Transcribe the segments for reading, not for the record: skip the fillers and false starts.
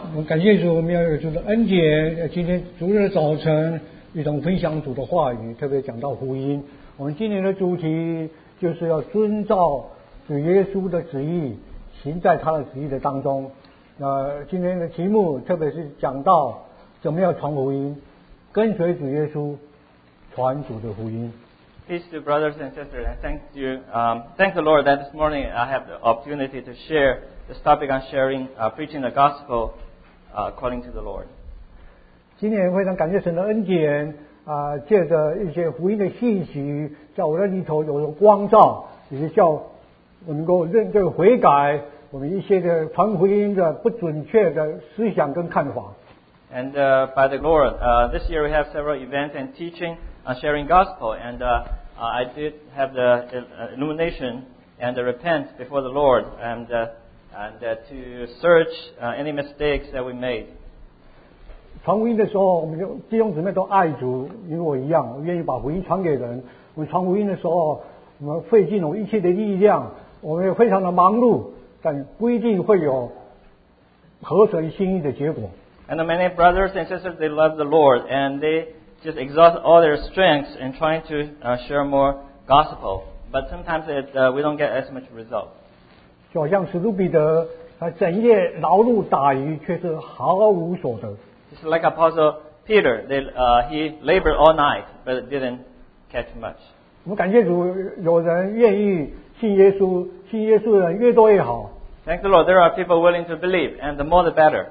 我们感谢主，我们要有主的恩典。今天主日早晨一同分享主的话语，特别讲到福音。我们今年的主题就是要遵照主耶稣的旨意，行在他的旨意的当中。今天的题目特别是讲到怎么样传福音，跟随主耶稣传主的福音。 Peace to brothers and sisters, and thank the Lord that this morning I have the opportunity to share this topic on sharing, preaching the gospel according to the Lord. 今年非常感谢神的恩典借着一些福音的信息，在我的里头有了光照，也是叫我能够认这个悔改我们一些的传福音的不准确的思想跟看法。 And by the Lord, this year we have several events and teaching on sharing gospel, and I did have the illumination and the repent before the Lord, and to search any mistakes that we made. 传福音的时候，我们就弟兄姊妹都爱主，因为我一样，我愿意把福音传给人。我们传福音的时候，我们费尽了一切的力量，我们也非常的忙碌，但不一定会有合神心意的结果。 And the many brothers and sisters, they love the Lord, and they just exhaust all their strengths in trying to share more gospel. But sometimes we don't get as much result. 就好像使徒彼得，他整夜劳碌打鱼，却是毫无所得。 It's like Apostle Peter. He labored all night, but it didn't catch much. 我们感谢主，有人愿意信耶稣，信耶稣的人越多越好。 Thank the Lord, there are people willing to believe, and the more the better.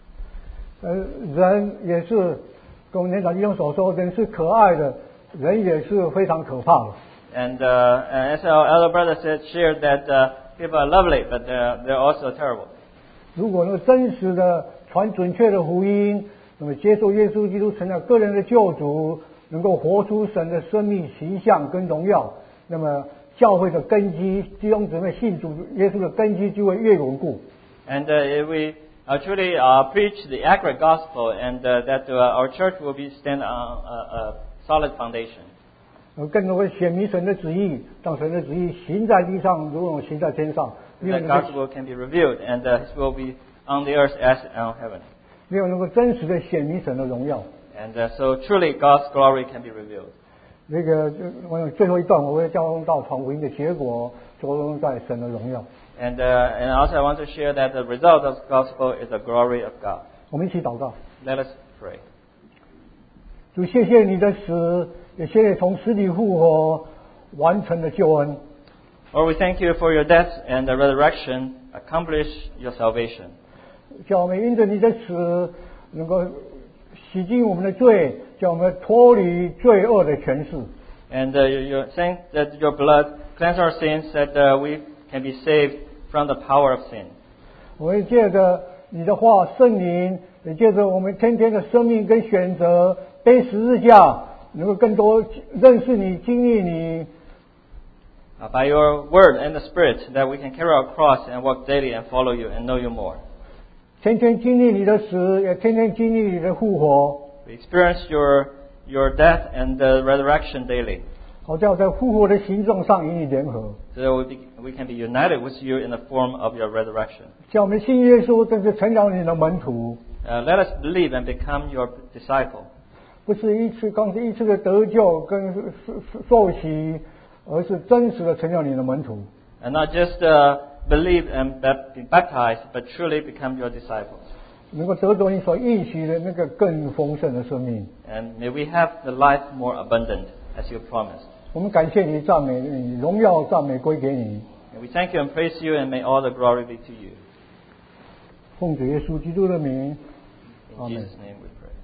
人也是，跟我们年长弟兄所说，人是可爱的，人也是非常可怕的。 And as our elder brother shared that people are lovely, but they're also terrible. 如果能够真实的传准确的福音，那么接受耶稣基督成了个人的救主，能够活出神的生命形象跟荣耀，那么教会的根基，弟兄姊妹信主耶稣的根基就会越稳固。 And if we truly preach the accurate gospel, and that our church will stand on a solid foundation. 更多会显明神的旨意，让神的旨意行在地上，如同行在天上。 The gospel can be revealed, and His will be on the earth as on heaven. 没有能够真实的显明神的荣耀。 And so truly God's glory can be revealed. 那个我最后一段我会交通到传福音的结果，着重在神的荣耀。 And also I want to share that the result of the gospel is the glory of God. 我们一起祷告。 Let us pray. 主，谢谢你的死，也谢谢从死里复活完成的救恩。 Lord, we thank you for your death and the resurrection accomplish your salvation. 叫我们因着你的死，能够洗净我们的罪，叫我们脱离罪恶的权势。 And you're saying that your blood cleanse our sins, that we can be saved from the power of sin. 我们借着你的话，圣灵，也借着我们天天的生命跟选择，背十字架，能够更多认识你、经历你。 By your word and the Spirit, that we can carry our cross and walk daily and follow you and know you more. 天天经历你的死，也天天经历你的复活。 We experience your death and the resurrection daily. 好叫在复活的形状上与你联合。 So we can be united with you in the form of your resurrection. 叫我们信耶稣，真是成长你的门徒。 Let us believe and become your disciple. 不是光是一次的得救跟受洗，而是真实的成长你的门徒。 And not just believe and be baptized, but truly become your disciples. 能够得着你所应许的那个更丰盛的生命。 And may we have the life more abundant as you promised. 我们感谢你，赞美你，荣耀赞美归给你。 And we thank you and praise you, and may all the glory be to you. 奉主耶稣基督的名， In Jesus' name we pray.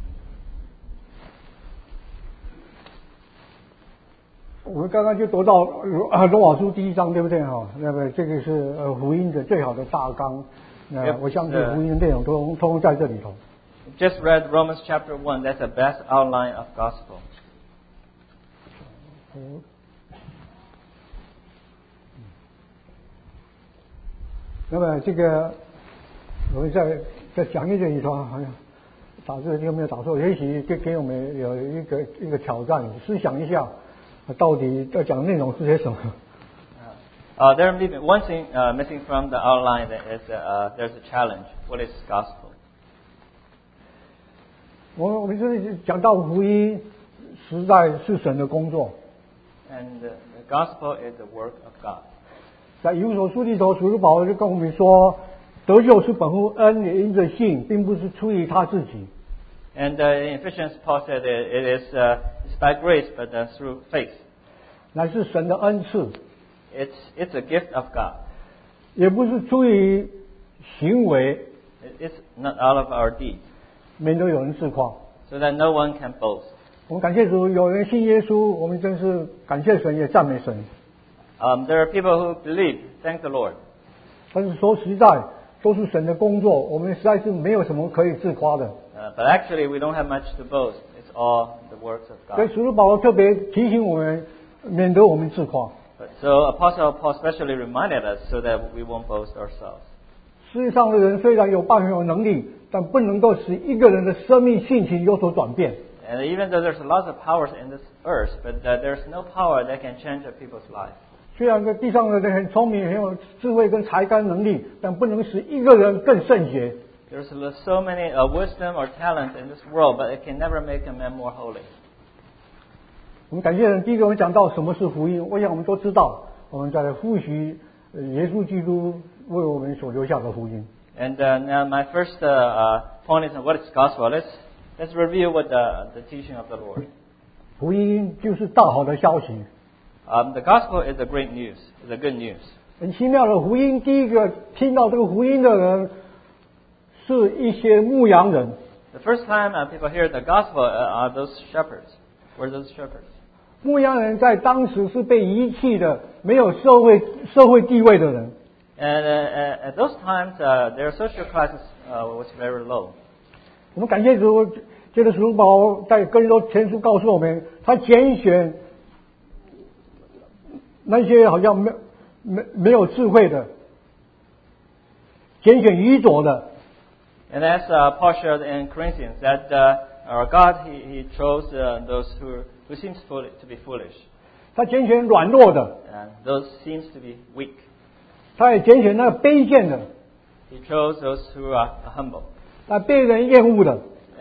我们刚刚就读到罗马书第1章，对不对哈？那么这个是福音的最好的大纲。我相信福音的内容都通在这里头。 Just read Romans chapter 1. That's the best outline of gospel. 那么这个我们在讲义这里头，好像打字有没有打错？也许给我们有一个挑战，思想一下，到底要讲的内容是些什么 There may be one thing missing from the outline is there's a challenge. What is gospel? 我们是讲到福音，实在是神的工作。 And the gospel is the work of God. 在以弗所书里头，使徒保罗就跟我们说，得救是本乎恩，也因着信，并不是出于他自己。 And in Ephesians, Paul said it is it's by grace, but through faith. 乃是神的恩赐， It's a gift of God. 也不是出于行为， It's not out of our deeds, 免得有人自夸。 so that no one can boast. 我们感谢主，有人信耶稣，我们真是感谢神，也赞美神。 There are people who believe. Thank the Lord. 但是说实在，都是神的工作，我们实在是没有什么可以自夸的。 But actually, we don't have much to boast. It's all the works of 所以 God. 使徒保罗特别提醒我们，免得我们自夸。 So Apostle Paul especially reminded us so that we won't boast ourselves. 世界上的人虽然有办法有能力，但不能够使一个人的生命性情有所转变。 And even though there's lots of powers in this earth, but there's no power that can change a people's life. 虽然在地上的人很聪明，很有智慧跟才干能力，但不能使一个人更圣洁。 There's so many wisdom or talent in this world, but it can never make a man more holy. 我们感谢人，第一个我们讲到什么是福音，我想我们都知道，我们再来复习耶稣基督为我们所留下的福音。 And now my first point is on what is gospel. Let's review what the teaching of the Lord. 福音就是大好的消息。 The gospel is the great news, is the good news. 很奇妙的福音，第一个听到这个福音的人，是一些牧羊人。 The first time people hear the gospel are those shepherds. Were those shepherds? 牧羊人在当时是被遗弃的，没有社会地位的人。 And at those times, their social classes was very low. 我们感谢主，接着使徒保罗在哥林多前书告诉我们，他拣选那些好像没有智慧的，拣选愚拙的。 And as Paul shared in Corinthians, that our God he chose those who seems to be foolish, 他拣选软弱的， and those seems to be weak. 他也拣选那个卑贱的， He chose those who are humble 那被人厌恶的。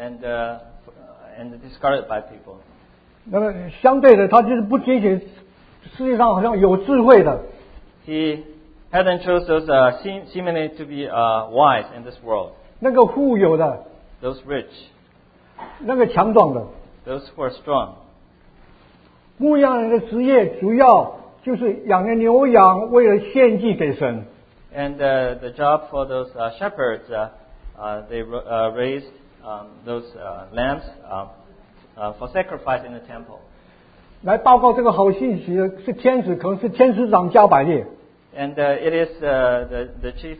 and discarded by people. 那么相对的，他就是不拣选世界上好像有智慧的， He hadn't chose those seemingly to be wise in this world, 那个富有的， those rich, 那个强壮的。 those who are strong. 牧羊人的职业主要就是养了牛羊，为了献祭给神。 And the job for those shepherds, they raised those lambs for sacrifice in the temple. 来报告这个好信息的是天使，可能是天使长加百列。 And it is the chief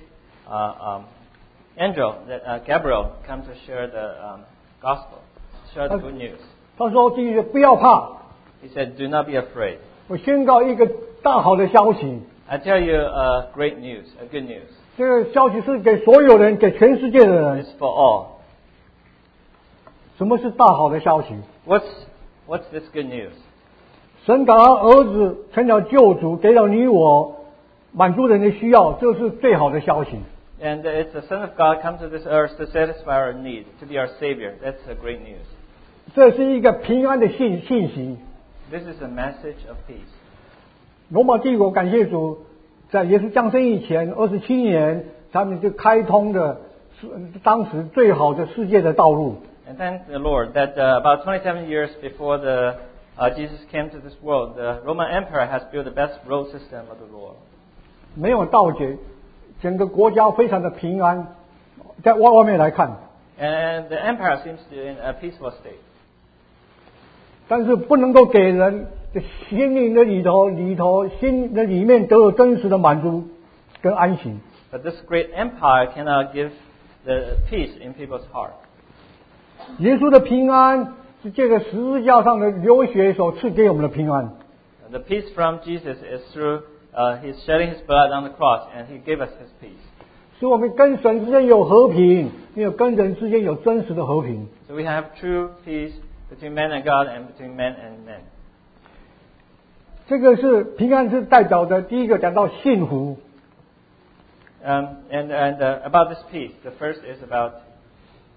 angel, that Gabriel, come to share the gospel, share the good news. 他说：“第一个不要怕， He said, "Do not be afraid. 我宣告一个大好的消息。 I tell you great news, a good news. 这个消息是给所有人，给全世界的人。 It's for all." 什么是大好的消息？ What's this good news? 神把他儿子成了救主，给了你我，满足人的需要，这是最好的消息。 And it's the Son of God come to this earth to satisfy our needs, to be our Savior. That's a great news. 这是一个平安的信息。 This is a message of peace. 罗马帝国感谢主，在耶稣降生以前27年，他们就开通的是当时最好的世界的道路。 And thank the Lord that about 27 years before Jesus came to this world, the Roman Empire has built the best road system of the world. 没有盗劫，整个国家非常的平安。在外面来看， And the empire seems to be in a peaceful state. 但是不能够给人的心灵的里头心的里面得有真实的满足跟安息。 But this great empire cannot give the peace in people's heart. 耶稣的平安是借着十字架上的流血所赐给我们的平安。 And the peace from Jesus is through His shedding His blood on the cross, and He gave us His peace. 使我们跟神之间有和平，没有跟人之间有真实的和平。 So we have true peace between man and God and between man and man. 这个是平安，是代表的第一个讲到幸福。 And about this peace, the first is about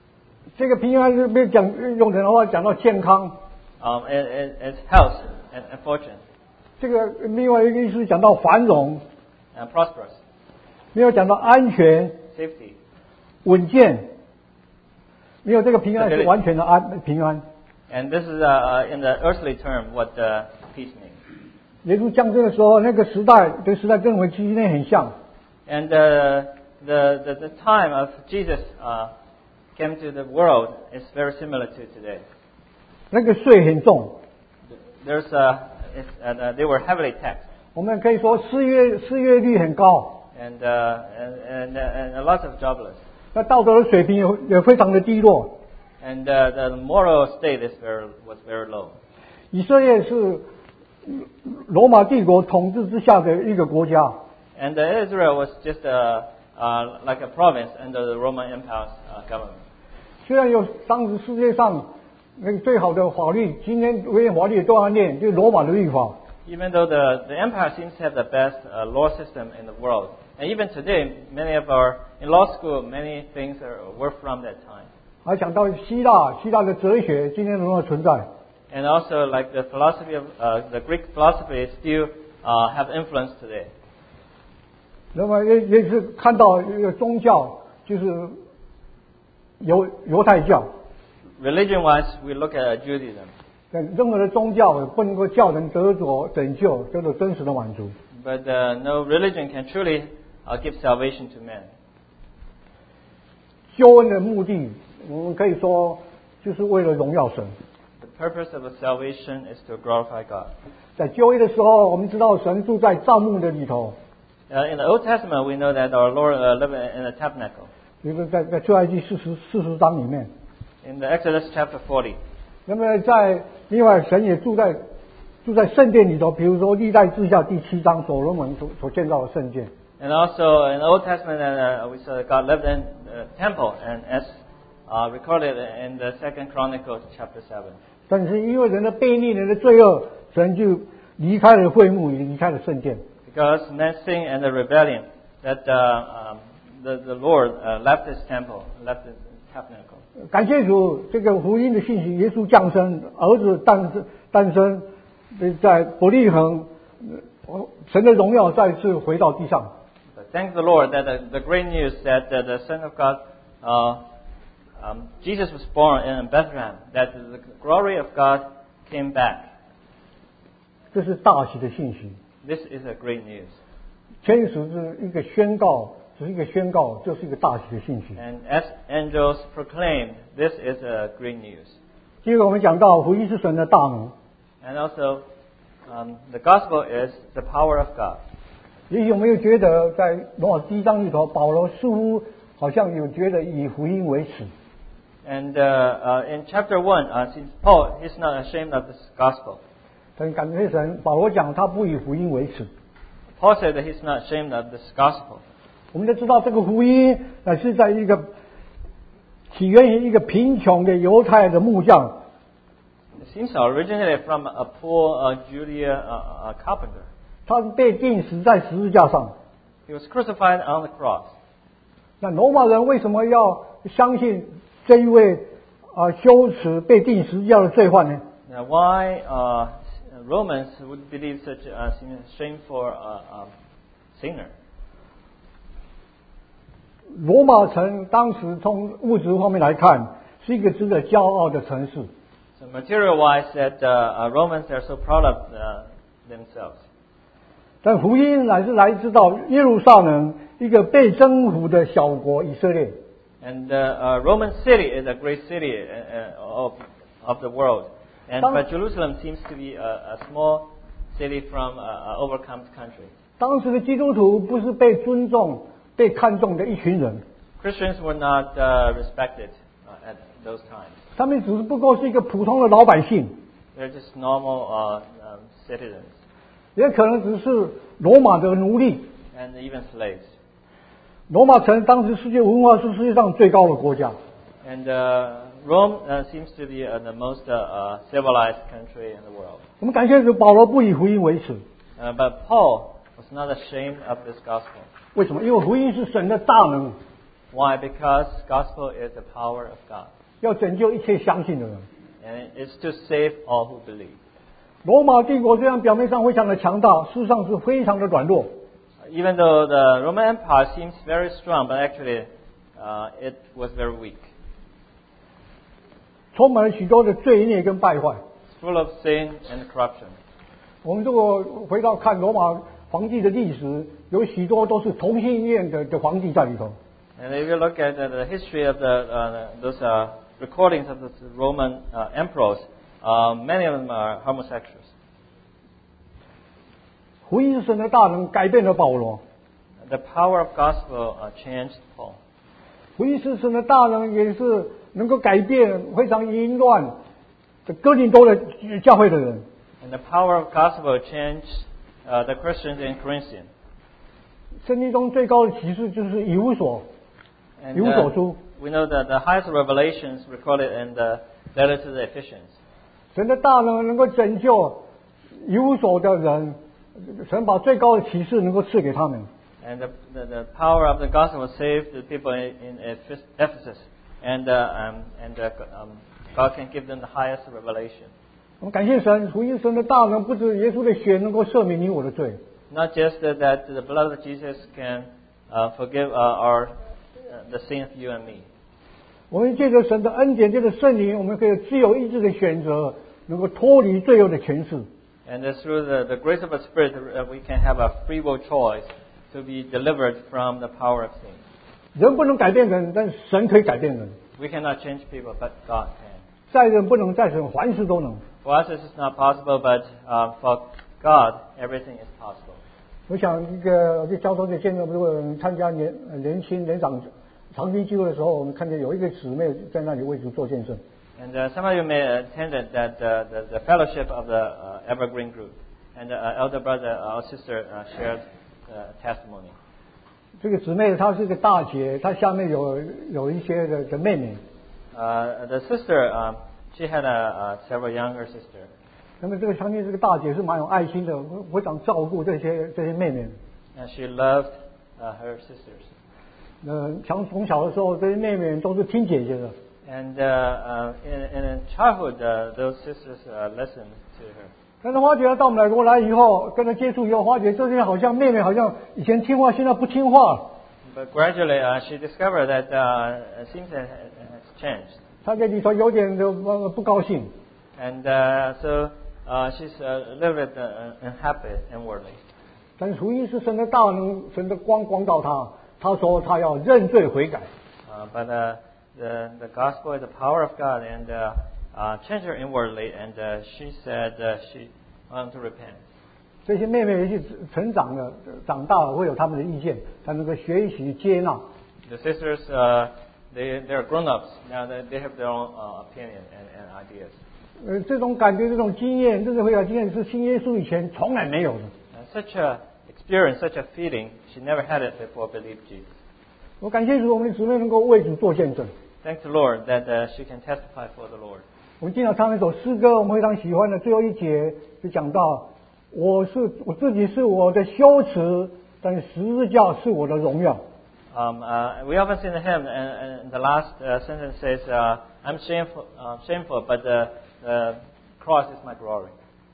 这个平安是被用人的话讲到健康， It's health and fortune 这个另外一个意思讲到繁荣， and prosperous, 没有讲到安全、 safety. 稳健，没有这个平安是完全的平安。 And this is in the earthly term what peace means. 耶稣降生的时候，那个时代跟时代跟我们今天很像。 And the time of Jesus came to the world is very similar to today. 那个税很重， They were heavily taxed, 我们可以说失业率很高， and a lot of jobless. 那道德的水平也非常的低落。 And the moral state was very low. 以色列是罗马帝国统治之下的一个国家， And Israel was just like a province under the Roman Empire's government. 虽然有当时世界上那个最好的法律，今天唯一法律都要念，就是罗马的律法。 Even though the empire seems to have the best law system in the world, and even today, in law school, many things were from that time. 还讲到希腊的哲学今天仍然存在。 And also, like the philosophy of the Greek philosophy, still have influence today. 那么也是看到一个宗教，就是犹太教。 Religion-wise, we look at Judaism. 任何的宗教不能够叫人得着拯救，得到真实的满足。 But no religion can truly give salvation to man. 救恩的目的，我们可以说就是为了荣耀神。 The purpose of salvation is to glorify God. 在旧约的时候，我们知道神住在帐幕的里头。 In the Old Testament, we know that our Lord lived in a tabernacle. 就是在出埃及40章里面。 In the Exodus chapter 40. 那么在另外神也住在圣殿里头，比如说历代志下第7章所罗门所建造的圣殿。 And also in the Old Testament, we saw that God lived in the temple, and as recorded in the 2nd Chronicles chapter 7. 但是因为人的悖逆、人的罪恶，神就离开了会幕，也离开了圣殿。 Because man's sin and the rebellion, that the Lord left His temple, left His tabernacle. 感谢主，这个福音的信息，耶稣降生，儿子诞生，在伯利恒，神的荣耀再次回到地上。 But thank the Lord that the great news that the Son of God, Jesus was born in Bethlehem, that the glory of God came back. 这是大喜的信息。 This is a great news. 天使是一个宣告，只是一个宣告，就是一个大喜的信息。 And as angels proclaimed, this is a great news. 接着我们讲到福音是神的大能。 And also, the gospel is the power of God. 也有没有觉得在罗马第1章里头，保罗似乎好像有觉得以福音为耻？ And in chapter 1, since Paul, he's not ashamed of this gospel. 但感谢神，保罗讲他不以福音为耻。 Paul said that he's not ashamed of this gospel. 我们都知道这个福音乃是在一个起源于一个贫穷的犹太的木匠， It seems originated from a poor Judean carpenter. 他被钉死在十字架上。 He was crucified on the cross. 那罗马人为什么要相信这一位羞耻被钉十字架的罪犯呢？ Now, why Romans would believe such a shameful sinner? 罗马城当时从物质方面来看，是一个值得骄傲的城市。 So material-wise, that Romans are so proud of themselves. 但福音乃是来自到耶路撒冷，一个被征服的小国以色列。 And Roman city is a great city of the world. But Jerusalem seems to be a small city from an overcome country. 当时的基督徒不是被尊重、被看重的一群人， Christians were not respected at those times. 他们只不过是一个普通的老百姓， They're just normal citizens 也可能只是罗马的奴隶。 and even slaves. 罗马城当时世界文化是世界上最高的国家。 And Rome seems to be the most civilized country in the world. 我们感谢主，保罗不以福音为耻。 But Paul was not ashamed of this gospel. 为什么？因为福音是神的大能。 Why? Because gospel is the power of God. 要拯救一切相信的人。 And it's to save all who believe. 罗马帝国虽然表面上非常的强大，事实上是非常的软弱。 Even though the Roman Empire seems very strong, but actually it was very weak. 充满了许多的罪孽跟败坏。 It's full of sin and corruption. 我们如果回到看罗马皇帝的历史，有许多都是同性恋的皇帝在里头。 And if you look at the history of those recordings of the Roman emperors, many of them are homosexuals. 福音神的大能改变了保罗， The power of gospel changed Paul. 福音神的大能也是能够改变非常淫乱的哥林多的教会的人。 And the power of gospel changed the Christians in Corinthian. 圣经中最高的启示就是以弗所， And 以弗所书， we know that the highest revelations recorded in the letter to the Ephesians. 神的大能够拯救以弗所的人，神把最高的启示能够赐给他们。 And the power of the gospel saved the people in Ephesus. And God can give them the highest revelation. 我们感谢神，福音神的大能不止耶稣的血能够赦免你我的罪， Not just that the blood of Jesus can forgive the sin of you and me. 我们借着神的恩典，借着圣灵，我们可以自由意志的选择，能够脱离罪恶的权势。 And through the grace of the Spirit, we can have a free will choice to be delivered from the power of sin. 人不能改变人，但是神可以改变人。 We cannot change people, but God can. 在人不能，在神凡事都能。 For us, this is not possible, but for God, everything is possible. 我想一个在交通的见证，如果有人参加年轻年长长期聚会的时候，我们看见有一个姊妹在那里为主做见证。 And some of you may attend that the fellowship of the Evergreen Group, and the elder brother or sister shared testimony. 这个姊妹她是个大姐，她下面有一些的妹妹。 The sister, she had several younger sisters. 那么这个相信这个大姐是蛮有爱心的，非常照顾这些妹妹。 And she loved her sisters. 从小的时候，这些妹妹都是听姐姐的。 And in childhood, those sisters listened to her. 但是发觉她到美国来以后，跟她接触以后，发觉这些好像妹妹好像以前听话，现在不听话了。 But gradually, she discovered that things has changed. 她在里头有点的不高兴。 And so she's a little bit unhappy inwardly. 但是福音是神的大能，神的光照她。她说她要认罪悔改。 But the gospel is the power of God, and changed her inwardly. And she said she wanted to repent. 这些妹妹也是成长了，长大了会有他们的意见，她能够学习接纳。 The sisters, they're grown-ups now. They have their own opinion and ideas. 这种感觉，这种经验，这种悔改经验是信耶稣以前从来没有的。 And such a experience, such a feeling, she never had it before believed Jesus. 我感谢主，我们的姊妹能够为主做见证。 Thank the Lord that she can testify for the Lord. 我们经常唱一首诗歌，我们非常喜欢的，最后一节就讲到，我自己是我的羞耻，但是十字架是我的荣耀。 We often sing the hymn, and the last sentence says, "I'm shameful, but the cross is my glory."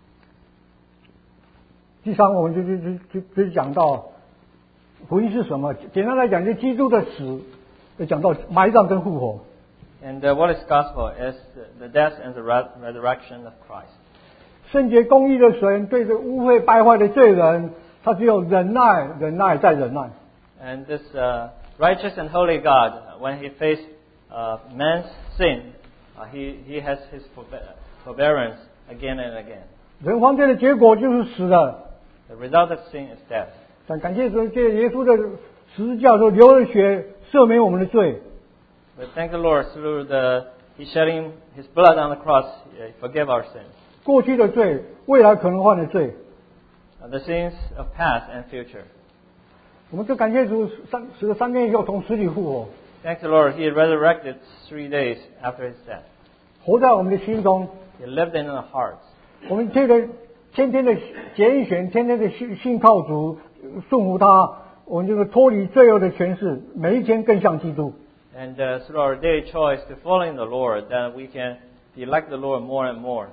第三，我们就讲到福音是什么？简单来讲，就基督的死，就讲到埋葬跟复活。 And what is gospel is the death and the resurrection of Christ. 圣洁公义的神对着污秽败坏的罪人，他只有忍耐，忍耐再忍耐。 And this righteous and holy God, when He faced man's sin, He has His forbearance again and again. 人犯罪的结果就是死了， The result of sin is death. 但感谢神，借耶稣的十字架所流的血赦免我们的罪。 But thank the Lord through He shedding His blood on the cross, He forgave our sins. 过去的罪，未来可能犯的罪， The sins of past and future. 我们就感谢主，死了3天以后从死里复活， Thank the Lord, He resurrected 3 days after His death. 活在我们的心中。 He lived in our hearts. 我们天天的拣选，天天的信靠主，顺服他，我们就是脱离罪恶的权势，每一天更像基督。 And through our daily choice to following the Lord, then we can be like the Lord more and more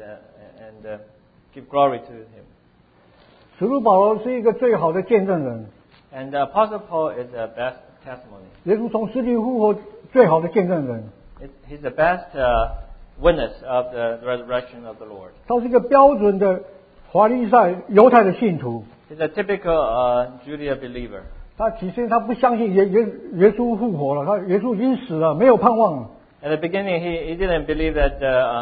and give glory to Him. 使徒保罗是一个最好的见证人， And Apostle Paul is the best testimony. 耶稣从死里复活最好的见证人。 He's the best witness of the resurrection of the Lord. 他是一个标准的法利赛犹太的信徒， He's a typical Judea believer. 他起先他不相信耶稣复活了，耶稣已经死了，没有盼望了。 At the beginning, he didn't believe that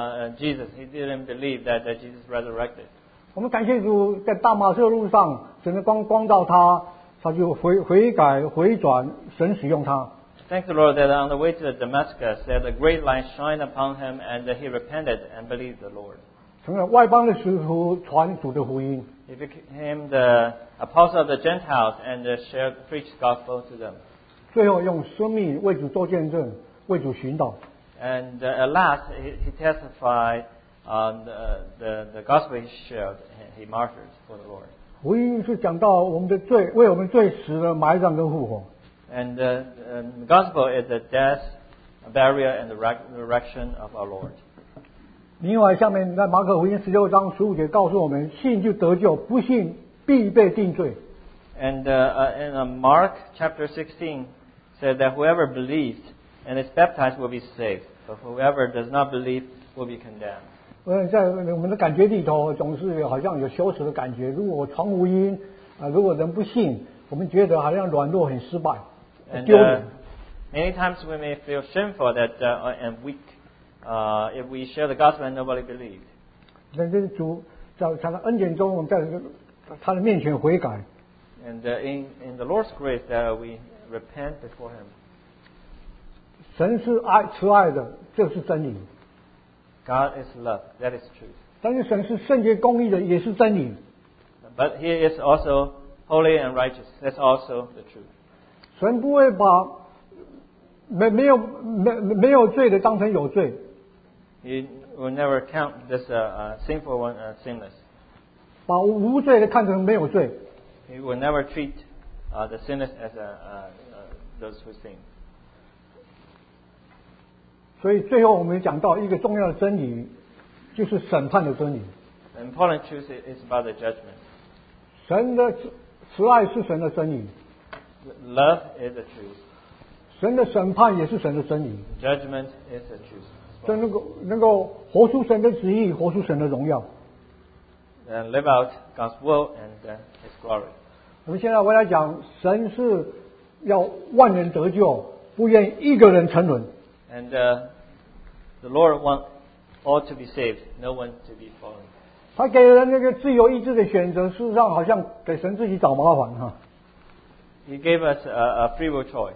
he didn't believe that Jesus resurrected. 我们感谢主，在大马色路上，神的光照他，他就悔改回转，神使用他。 Thank the Lord that on the way to Damascus, that the great light shined upon him, and he repented and believed the Lord. 成了外邦的使徒，传主的福音。 He became the apostle of the Gentiles and preached gospel to them. 最后用生命为主做见证，为主寻祷。 And at last, he testified on the gospel he shared. He martyred for the Lord. 福音是讲到我们的罪，为我们罪死了、埋葬跟复活。 And the gospel is the death, burial, and the resurrection of our Lord. 另外，下面在马可福音16章15节告诉我们：信就得救，不信必被定罪。 And in Mark chapter 16 said that whoever believes and is baptized will be saved, but whoever does not believe will be condemned. 在我们的感觉里头，总是好像有羞耻的感觉。如果我传福音，如果人不信，我们觉得好像软弱、很失败、丢脸。 Many times we may feel shameful that and weak if we share the gospel and nobody believes. 但是主在他的恩典中，我们在他的面前悔改。 And in the Lord's grace that we repent before Him. 神是慈爱的，这是真理。 God is love, that is truth. 但是神是圣洁公义的，也是真理。 But He is also holy and righteous. That's also the truth. 神不会把没有罪的当成有罪， He will never count this sinful one sinless. 把无罪的看成没有罪。 He will never treat the sinners as those who sin. 所以最后我们讲到一个重要的真理，就是审判的真理。 The important truth is about the judgment. 神的慈爱是神的真理， Love is the truth. 神的审判也是神的真理。 Judgment is the truth. 这能够活出神的旨意，活出神的荣耀。 And live out God's will and His glory. 我们现在回来讲，神是要万人得救，不愿一个人沉沦。 And the Lord wants all to be saved, no one to be fallen. 他给人那个自由意志的选择，事实上好像给神自己找麻烦哈。 He gave us a free will choice.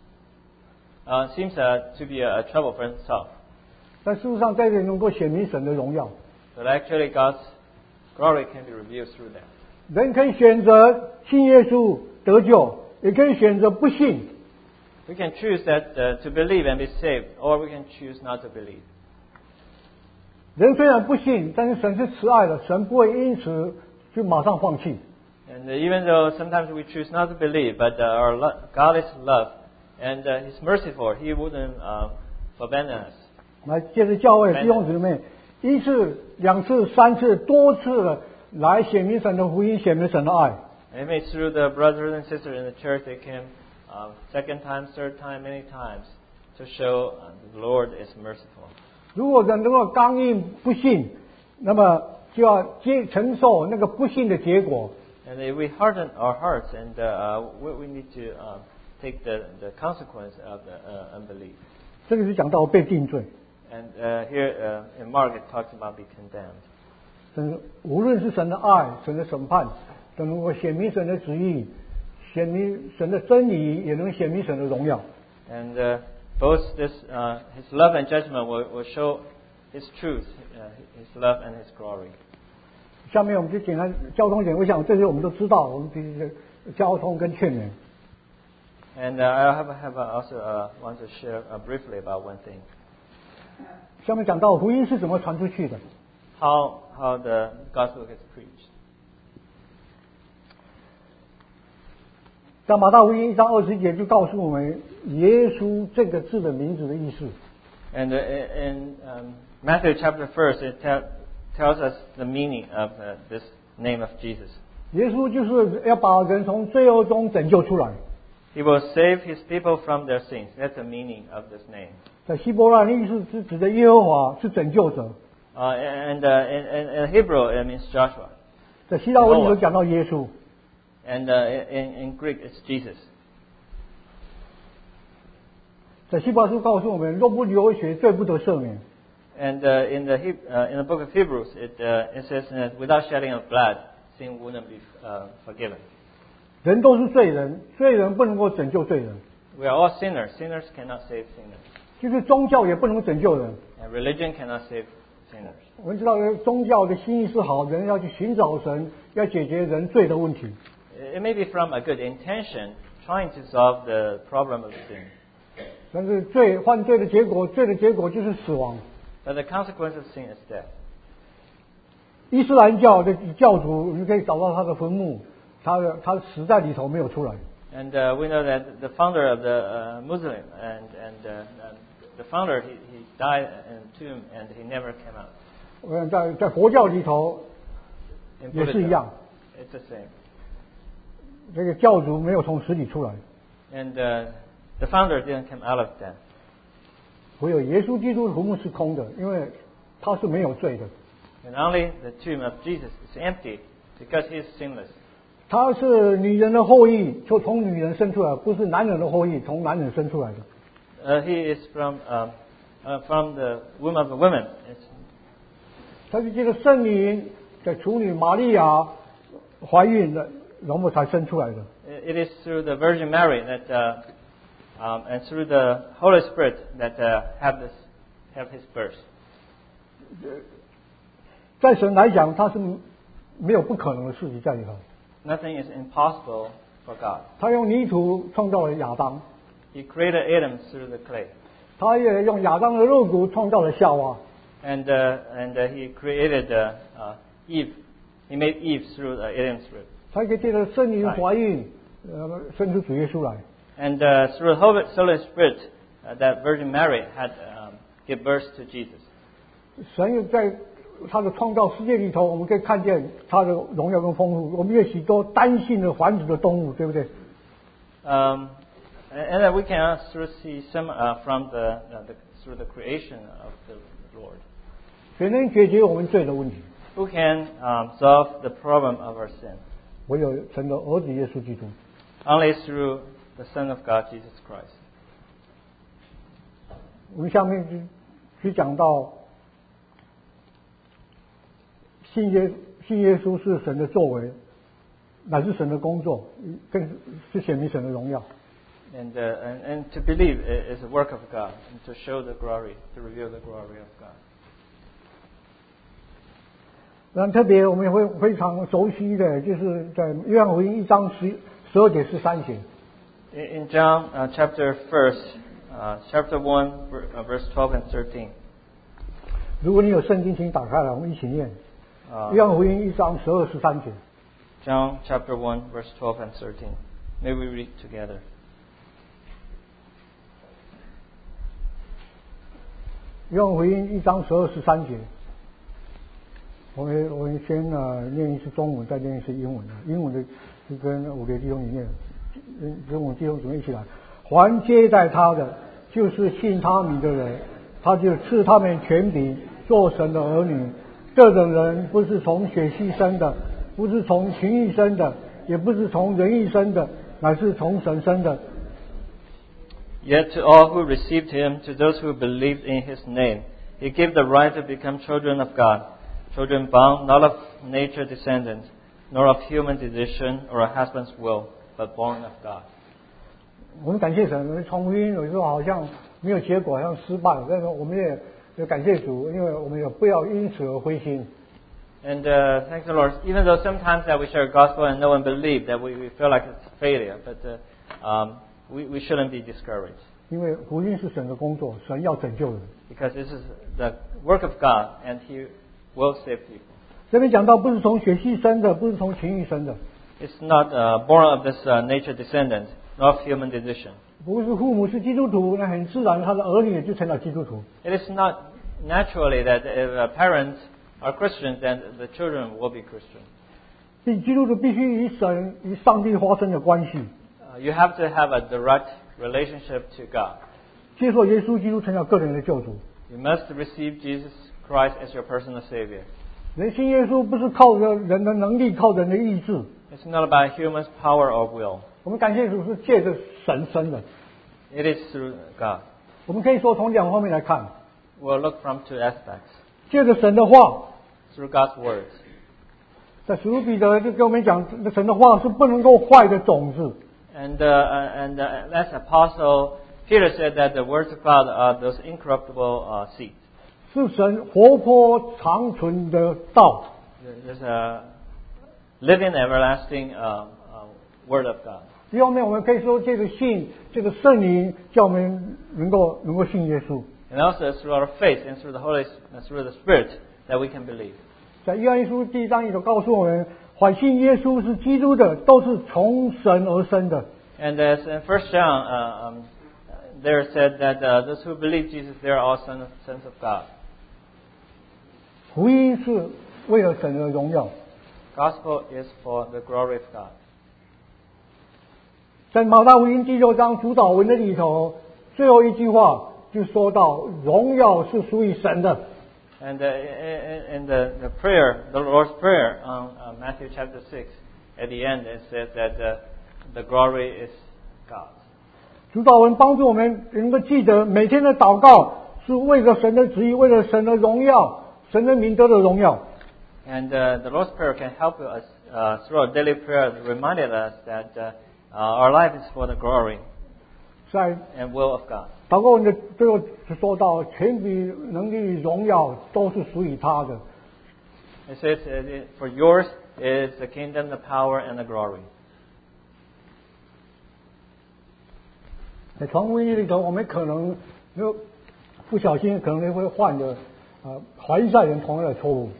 Seems to be a trouble for Himself. 但事实上，在这里能够显明神的荣耀。 But actually God's glory can be revealed through that. 人可以选择信耶稣得救，也可以选择不信。 We can choose that to believe and be saved, or we can choose not to believe. 人虽然不信，但是神是慈爱的，神不会因此就马上放弃。 And even though sometimes we choose not to believe, but God is love, and He's merciful. He wouldn't abandon us. 来，借着教会弟兄姊妹一次、两次、三次、多次的来显明神的福音，显明神的爱。 Maybe through the brothers and sisters in the church, they came second time, third time, many times to show the Lord is merciful. 如果人能够刚硬不信，那么就要承受那个不信的结果。 And if we harden our hearts, and we need to take the consequence of the unbelief. 这个是讲到被定罪。 And here in Mark it talks about be condemned. 神无论是神的爱、神的审判，都能够显明神的旨意，显明神的真理，也能显明神的荣耀。 And both His love and judgment will show His truth, His love and His glory. 下面我们就简单交通点，我想这些我们都知道，我们必须交通跟劝勉。 And I also want to share briefly about one thing. 下面讲到福音是怎么传出去的。 How the gospel gets preached. 在马太福音1章20节就告诉我们耶稣这个字的名字的意思。 And in Matthew chapter 1, it tells us the meaning of this name of Jesus. 耶稣就是要把人从罪恶中拯救出来。 He will save his people from their sins. That's the meaning of this name. 在希伯来的意思是指的耶和华是拯救者。 In Hebrew, it means Joshua. 在希腊文里头讲到耶稣。 And in Greek, it's Jesus. 在希伯来书告诉我们，若不流血，罪不得赦免。 And in the book of Hebrews, it says that without shedding of blood, sin wouldn't be forgiven. 人都是罪人，罪人不能够拯救罪人。 We are all sinners. Sinners cannot save sinners. 就是宗教也不能拯救人。 And religion cannot save sinners. 我们知道，宗教的心意是好，人要去寻找神，要解决人罪的问题。 It may be from a good intention, trying to solve the problem of sin. 但是犯罪的结果就是死亡。 But the consequence of sin is death. 伊斯兰教的教主，你可以找到他的坟墓，他死在里头没有出来。 And we know that the founder of the Muslim and the founder he died in a tomb and he never came out. 在佛教里头也是一样。 It's the same. 这个教主没有从死里出来。 And the founder didn't come out of death. 唯有耶稣基督的坟墓是空的，因为他是没有罪的。 And only the tomb of Jesus is empty because he is sinless. 他是女人的后裔，就从女人生出来，不是男人的后裔，从男人生出来的。 He is from the womb of a woman. 他是借着圣灵在处女玛利亚怀孕了，然后才生出来的。 It is through the Virgin Mary that and through the Holy Spirit that have his birth. 在神来讲，他是没有不可能的事情在里头。 Nothing is impossible for God. 他用泥土创造了亚当。 He created Adam through the clay. 他也用亚当的肉骨创造了夏娃。 And he created Eve. He made Eve through Adam's rib. 他可以借着圣灵怀孕，生出主耶稣来。 And through the Holy Spirit, that Virgin Mary had give birth to Jesus. 神在他的创造世界里头，我们可以看见他的荣耀跟丰富。我们有许多单性的繁殖的动物，对不对 ？And that we can also see some from through the creation of the Lord. 谁能解决我们罪的问题？ Who can solve the problem of our sin? 唯有神的儿子耶稣基督。 Only through the Son of God, Jesus Christ. 我们下面去讲到信耶稣是神的作为，乃是神的工作，更是显明神的荣耀。 And to believe is a work of God, and to show the glory, to reveal the glory of God. 那特别我们会非常熟悉的，就是在约翰福音1章12节13节。 In John chapter 1, verse 12 and 13. 如果你有圣经，请打开来，我们一起念。约翰福音1章12、13节。 John chapter 1, verse 12 and 13. May we read together. 约翰福音1章12、13节。我们先念一次中文，再念一次英文。英文的就跟5个弟兄里面，跟我们弟兄姊妹一起来。凡接待他的，就是信他名的人，他就赐他们权柄做神的儿女。这种人不是从血气生的，不是从情欲生的，也不是从人意生的，乃是从神生的。 Yet to all who received him, to those who believed in his name, he gave the right to become children of God, children born not of nature descendants, nor of human decision or a husband's will, but born of God. 我们感谢神，传福音有时候好像没有结果，好像失败，但是我们也感谢主，因为我们也不要因此而灰心。 And thanks the Lord. Even though sometimes that we share gospel and no one believes, that we feel like it's a failure, but we shouldn't be discouraged. 因为福音是神的工作，神要拯救人。 Because this is the work of God, and He will save people. 这边讲到，不是从血气生的，不是从情欲生的。 It's not born of this nature descendant, nor of human decision. 不是父母是基督徒，那很自然他的儿女也就成了基督徒。 It is not naturally that if parents are Christians, then the children will be Christian. 基督徒必须与上帝发生的关系， You have to have a direct relationship to God. 接受耶稣基督成了个人的救主。 You must receive Jesus Christ as your personal Savior. 人信耶稣不是靠着人的能力，靠人的意志。 It's not about human's power or will. 我们感谢主是借着神生的。 It is through God. 我们可以说从两方面来看， We'll look from two aspects. 借着神的话， Through God's words. 在使徒彼得就跟我们讲，神的话是不能够坏的种子。 And as Apostle Peter said that the words of God are those incorruptible seeds. 是神活泼长存的道。 There's a living, everlasting word of God. 一方面，我们可以说借着信，这个圣灵叫我们能够信耶稣。 And also through our faith and through the Spirit that we can believe. 在约翰一书第1章里头告诉我们，凡信耶稣是基督的，都是从神而生的。 And as in 1 John, there said that those who believe Jesus, they are all sons of God. 福音是为了神的荣耀。 Gospel is for the glory of God. 在马太福音第6章主导文的里头，最后一句话就说到，荣耀是属于神的。 And in the prayer, the Lord's Prayer on Matthew chapter 6, at the end it says that the glory is God's. 主导文帮助我们能够记得，每天的祷告是为了神的旨意，为了神的荣耀，神的名得的荣耀。 And the Lord's Prayer can help us through our daily prayer, reminded us that our life is for the glory 在 and will of God. 祷告文的最后就说到，权柄、能力、荣耀都是属于他的。 It says, for yours is the kingdom, the power, and the glory. 在传福音里头，我们可能不小心可能会犯的法利赛人同样的错误。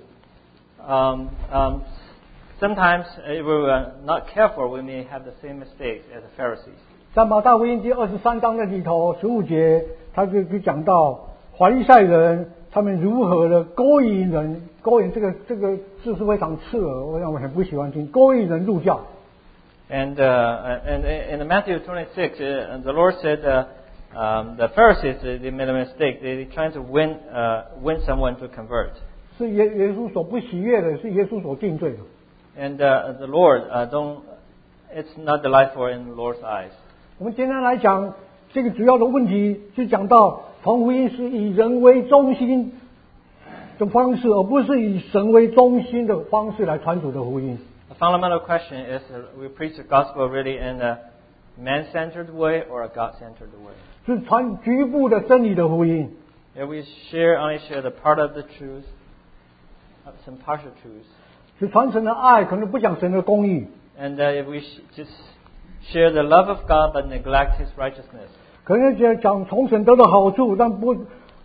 Sometimes, if we are not careful, we may have the same mistakes as the Pharisees. 在马太福音第23章的里头15节，他就讲到法利赛人他们如何的勾引人，勾引这个字是非常刺耳，我想我很不喜欢听，勾引人入教。 And in Matthew 26, the Lord said the Pharisees they made a mistake. They trying to win someone to convert. 是耶稣所不喜悦的，是耶稣所定罪的。 And the Lord it's not delightful in the Lord's eyes. 我们简单来讲，这个主要的问题就讲到传福音是以人为中心的方式，而不是以神为中心的方式来传主的福音。 The fundamental question is: we preach the gospel really in a man-centered way or a God-centered way? 是传局部的真理的福音。 If we only share the part of the truth, some partial truths, 是传神的爱，可能不讲神的公义。 and if we just share the love of God but neglect His righteousness, 可能讲从神得到好处，但不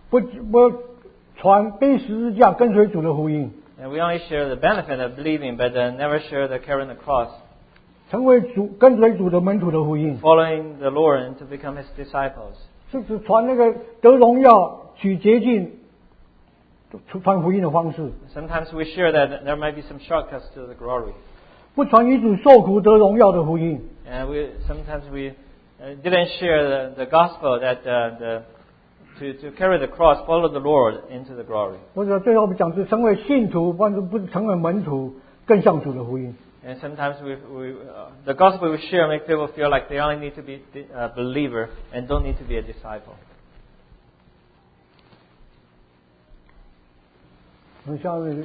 传背十字架跟随主的福音， and we only share the benefit of believing but never share the carrying the cross, 成为跟随主的门徒的福音， following the Lord and to become His disciples. 是指传那个得荣耀、取捷径、传福音的方式。 Sometimes we share that there might be some shortcuts to the glory, 不传与主受苦得荣耀的福音。 and sometimes we didn't share the gospel that to carry the cross, follow the Lord into the glory. 或者最后我们讲是成为信徒，或者不是成为门徒，更像主的福音。 And sometimes the gospel we share makes people feel like they only need to be a believer and don't need to be a disciple. 我们下面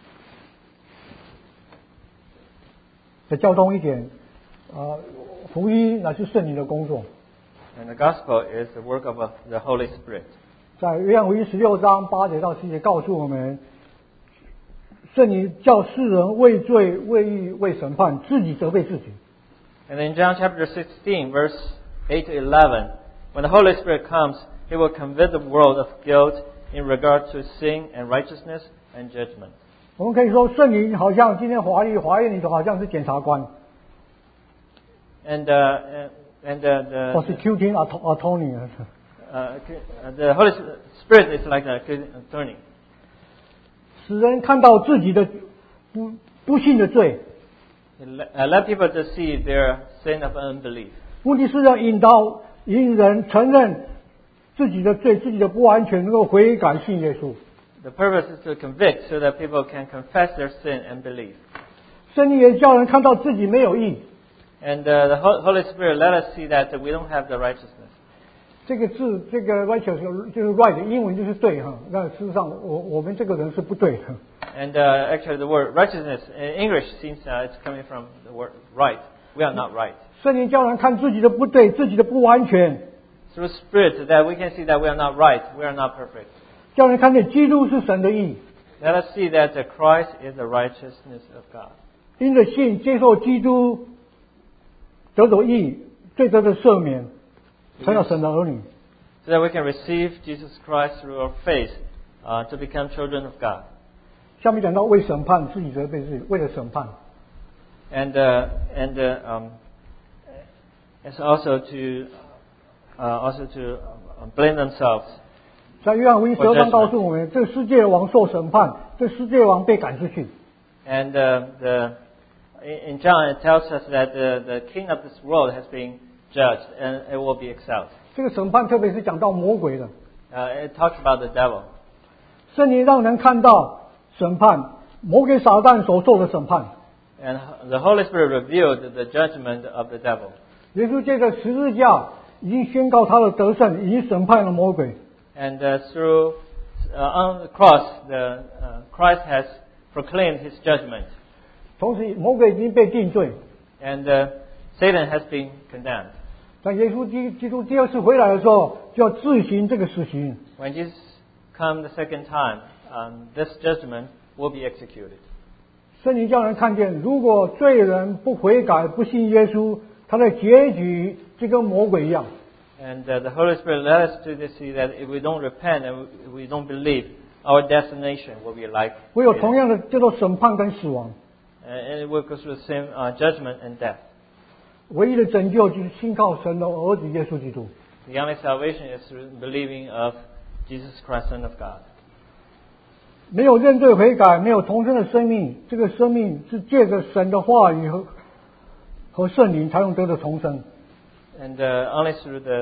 再交通一点，福音乃是圣灵的工作。 And the gospel is the work of the Holy Spirit. 在约翰福音16章8节到10节告诉我们，圣灵叫世人为罪、为义、为审判，自己责备自己。 And in John chapter 16, verse 8 to 11, when the Holy Spirit comes, He will convict the world of guilt in regard to sin and righteousness and judgment. 我们可以说，圣灵好像今天法院里头好像是检察官。 And the prosecuting attorney. the Holy Spirit is like an attorney. 使人看到自己的不幸的罪， Let people to see their sin of unbelief. 目的是要引人承认自己的罪、自己的不完全，能够悔改信耶稣。 The purpose is to convict so that people can confess their sin and believe. 圣灵也叫人看到自己没有义。 And the Holy Spirit let us see that we don't have the righteousness. 这个字，这个 righteous 就是 right， 英文就是对哈。那事实上，我们这个人是不对的。 And actually, the word righteousness in English seems it's coming from the word right. We are not right. 圣灵叫人看自己的不对，自己的不完全， Through Spirit, that we can see that we are not right. We are not perfect. 叫人看见基督是神的义， Let us see that Christ is the righteousness of God. 因着信接受基督，得着义，罪得的赦免，成了神的儿女。 So that we can receive Jesus Christ through our faith to become children of God. 下面讲到为审判自己责备自己，为了审判。 And it's also to blame themselves. 在约翰福音12章告诉我们，这个世界王受审判，这世界王被赶出去。 And in John it tells us that the king of this world has been judged and it will be exiled. 这个审判特别是讲到魔鬼的， It talks about the devil. 圣灵让人看到审判，魔鬼撒旦所受的审判。 And the Holy Spirit revealed the judgment of the devil. 耶稣借着十字架已经宣告他的得胜，已经审判了魔鬼。 And through on the cross, Christ has proclaimed his judgment. 同时，魔鬼已经被定罪。 And Satan has been condemned. 但耶稣基督第二次回来的时候，就要执行这个死刑。 When Jesus comes the second time, this judgment will be executed. 圣灵叫人看见，如果罪人不悔改、不信耶稣，他的结局就跟魔鬼一样。 And the Holy Spirit led us to see that if we don't repent and we don't believe, our destination will be like 会有同样的叫做审判跟死亡。 and it will go through the same judgment and death. 唯一的拯救就是信靠神的儿子耶稣基督。 The only salvation is through believing of Jesus Christ, Son of God. 没有认罪悔改，没有重生的生命，这个生命是借着神的话语和圣灵才能得到重生。 And only through the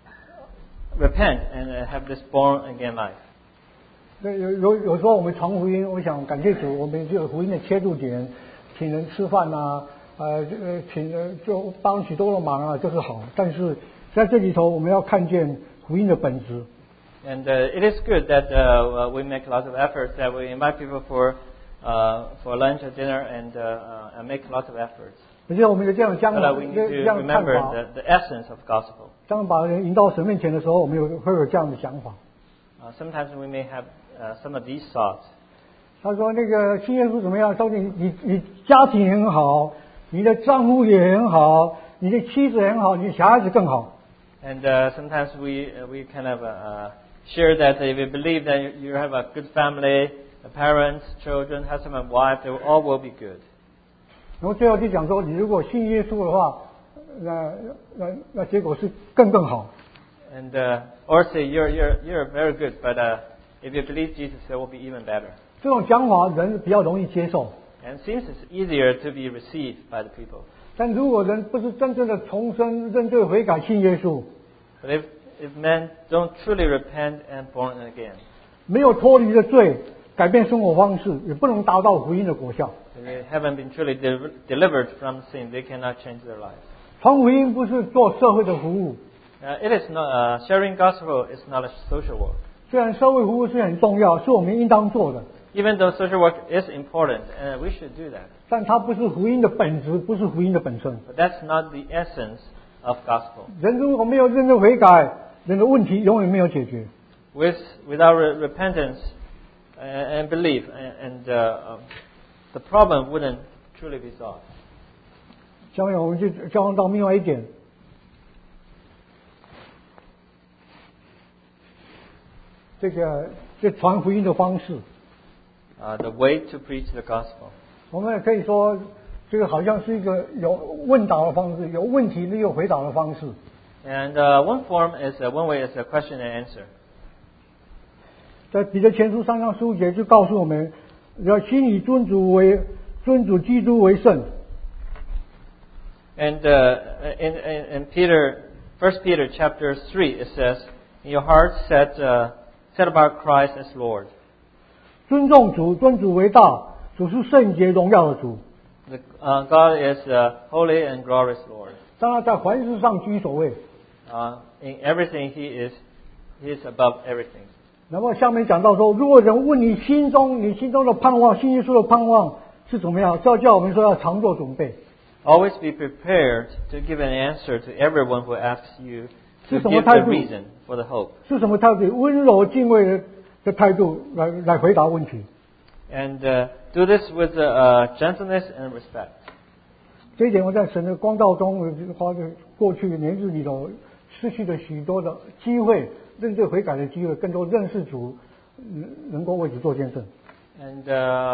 repent and have this born again life. 有时候我们传福音，我想感谢主，我们就有福音的切入点，请人吃饭啊，就帮许多的忙啊，这是好。但是在这里头，我们要看见福音的本质。 And it is good that we make lots of efforts, that we invite people for lunch or dinner and make lots of efforts. 而且我们有这样讲 So that we need 这 to 样看 remember 法， the essence of gospel. 当把人引到神面前的时候，我们会有这样的想法。 Sometimes we may have some of these thoughts. 他说：“那个信耶稣怎么样？到底你家庭很好，你的丈夫也很好，你的妻子很好，你的小孩子更好。 And sometimes we kind of share that if we believe that you have a good family, parents, children, husband and wife, they all will be good. 然后最后就讲说，你如果信耶稣的话，那结果是更好。 And or say you're very good, but if you believe Jesus, it will be even better. 这种讲法人比较容易接受， And it seems it's easier to be received by the people. 但如果人不是真正的重生、认罪悔改、信耶稣， But if men don't truly repent and born again, 没有脱离了罪，改变生活方式，也不能达到福音的果效。 if they haven't been truly delivered from sin, they cannot change their lives. 传福音不是做社会的服务， It is not sharing gospel is not a social work. 虽然社会服务是很重要，是我们应当做的， Even though social work is important, and we should do that, 但它不是福音的本质，不是福音的本身。 but that's not the essence of gospel. 人如果没有认真悔改，人的问题永远没有解决。 Without repentance and belief, and the problem wouldn't truly be solved. 下面我们就交往到另外一点，这传福音的方式， The way to preach the gospel. 我们也可以说， 这个好像是一个有问答的方式，有问题也有回答的方式。 And one form is one way is a question and answer. 在彼得前书3章15节就告诉我们，要心以尊主基督为圣。 And in Peter, 1 Peter chapter 3, it says, "In your hearts set about Christ as Lord." 尊重主，尊主为大，主是圣洁荣耀的主。 God is holy and glorious Lord. 当然在凡事上居首位。 In everything, He is above everything. 那么下面讲到说，如果人问你心中的盼望，信耶稣的盼望是怎么样，这叫我们说要常做准备。 Always be prepared to give an answer to everyone who asks you to 是什么 give 态 the 度？ reason for the hope. 是什么态度？温柔敬畏的态度来回答问题。 And do this with gentleness and respect. 这一点我在神的光照中，花在过去的年日里头，失去了许多的机会，认罪悔改的机会，更多认识主，能够为主做见证。 And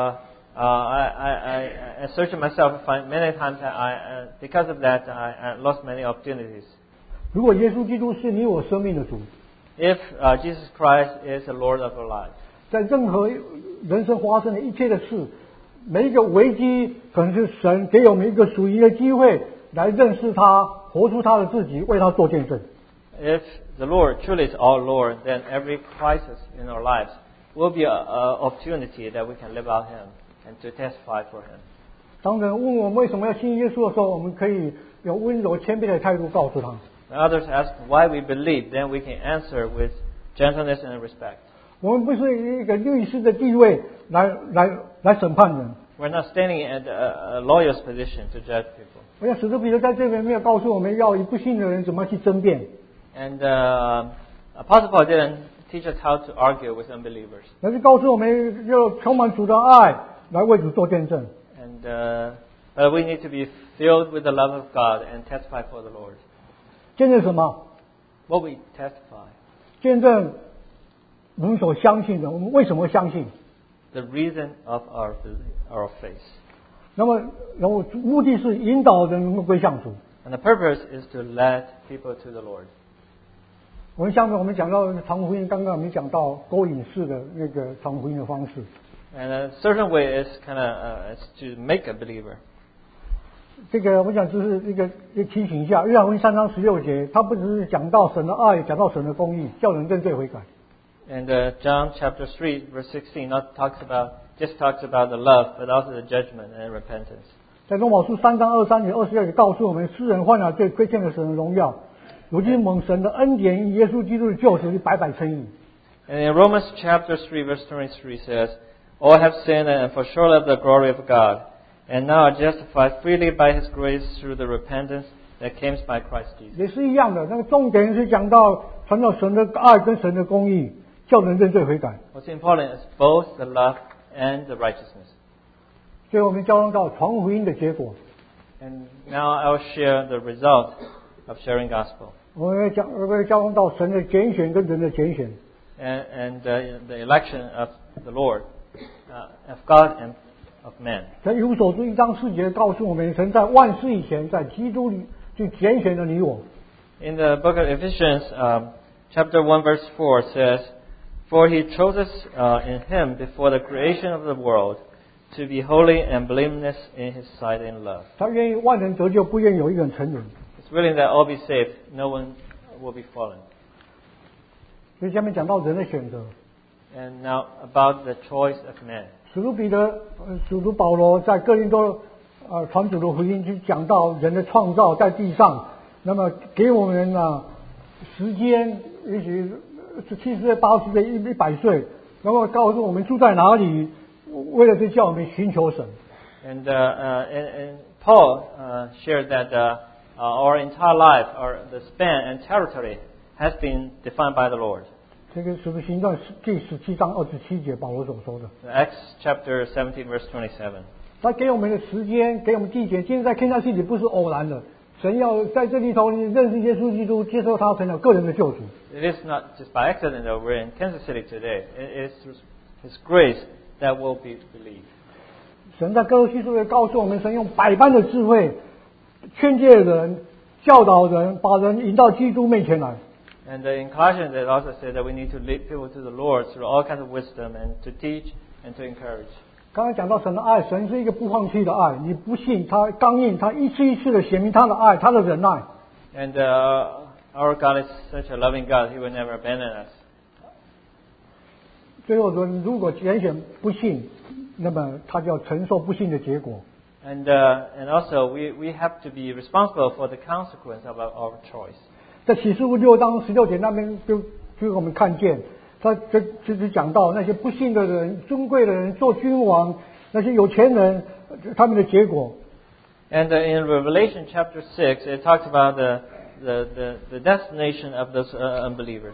I search myself and find many times because of that I lost many opportunities. 如果耶稣基督是你我生命的主， If Jesus Christ is the Lord of our lives, 在任何人生发生的一切的事，每一个危机，可能是神给我们一个属灵的机会，来认识他，活出他的自己，为他做见证。 if the Lord truly is our Lord, then every crisis in our lives will be an opportunity that we can live out Him and to testify for Him. 当人问我们为什么要信耶稣的时候，我们可以用温柔谦卑的态度告诉他。 When others ask why we believe, then we can answer with gentleness and respect. 我们不是以一个律师的地位来审判人。 We're not standing at a lawyer's position to judge people. 我想使徒彼得在这边没有告诉我们要以不信的人怎么去争辩。 And Apostle Paul didn't teach us how to argue with unbelievers. 而是告诉我们要充满主的爱，来为主做见证。 And but we need to be filled with the love of God and testify for the Lord. 见证什么？ What we testify, 见证我们所相信的，我们为什么相信？ the reason of our faith. 然后目的是引导人能够归向主。 And the purpose is to lead people to the Lord. 我们下面我们讲到传福音，刚刚我们讲到勾引式的那个传福音的方式。 And a certain way is kind of is to make a believer. 这个我想就是一个提醒一下，约翰福音3章16节，他不只是讲到神的爱，讲到神的公义，叫人认罪悔改。 And John chapter 3 verse 16 not talks about the love, but also the judgment and repentance. 在罗马书3章23节、22节告诉我们，世人犯了罪，亏欠了神的荣耀，如今蒙神的恩典，以耶稣基督的救赎，白白称义。 And in Romans chapter 3 verse 23 says, "All have sinned and fall short of the glory of God, and now are justified freely by His grace through the repentance that comes by Christ Jesus." 也是一样的，那个重点是讲到传到神的爱跟神的公义，叫人认罪悔改。 What's important is both the love and the righteousness. 所以我们交通到传福音的结果。 And now I will share the result of sharing gospel. 我们交通到神的拣选跟人的拣选。 And the election of the Lord, of God and of man. 在以弗所书1章4节告诉我们，神在万事以前，在基督里就拣选了你我。 In the book of Ephesians, chapter 1 verse 4 says, "For He chose us in Him before the creation of the world to be holy and blameless in His sight in love." 他愿意万人得救，不愿意有一个人沉沦。 It's willing that all be saved, no one will be fallen. 所以下面讲到人的选择。 And now about the choice of man. 使徒保罗在哥林多传主的福音，就讲到人的创造在地上，那么给我们时间，也许是70岁、80岁、100岁，然后告诉我们住在哪里，为了是叫我们寻求神。 And Paul shared that our entire life, or the span and territory, has been defined by the Lord. 这个使徒行传第17章27节，保罗所说的。 Acts chapter 17 verse 27. 他给我们的时间，给我们地点，今天在 Kansas City 不是偶然的，神要在这里头你认识耶稣基督，接受他成了个人的救主。 It is not just by accident that we're in Kansas City today. It is His grace that will be believed. 神在哥罗西书里告诉我们，神用百般的智慧劝诫人、教导人，把人引到基督面前来。 And in Colossians, it also says that we need to lead people to the Lord through all kinds of wisdom and to teach and to encourage. 刚才讲到神的爱，神是一个不放弃的爱，你不信他刚硬，他一次一次的显明他的爱，他的忍耐。 And our God is such a loving God; He will never abandon us. 最后说，如果拣选不信，那么他就要承受不信的结果。 And also we have to be responsible for the consequence of our choice. 在启示录6章16节那边就给我们看见，他就是讲到那些不信的人、尊贵的人做君王，那些有钱人他们的结果。 And in Revelation chapter 6, it talks about the destination of those unbelievers.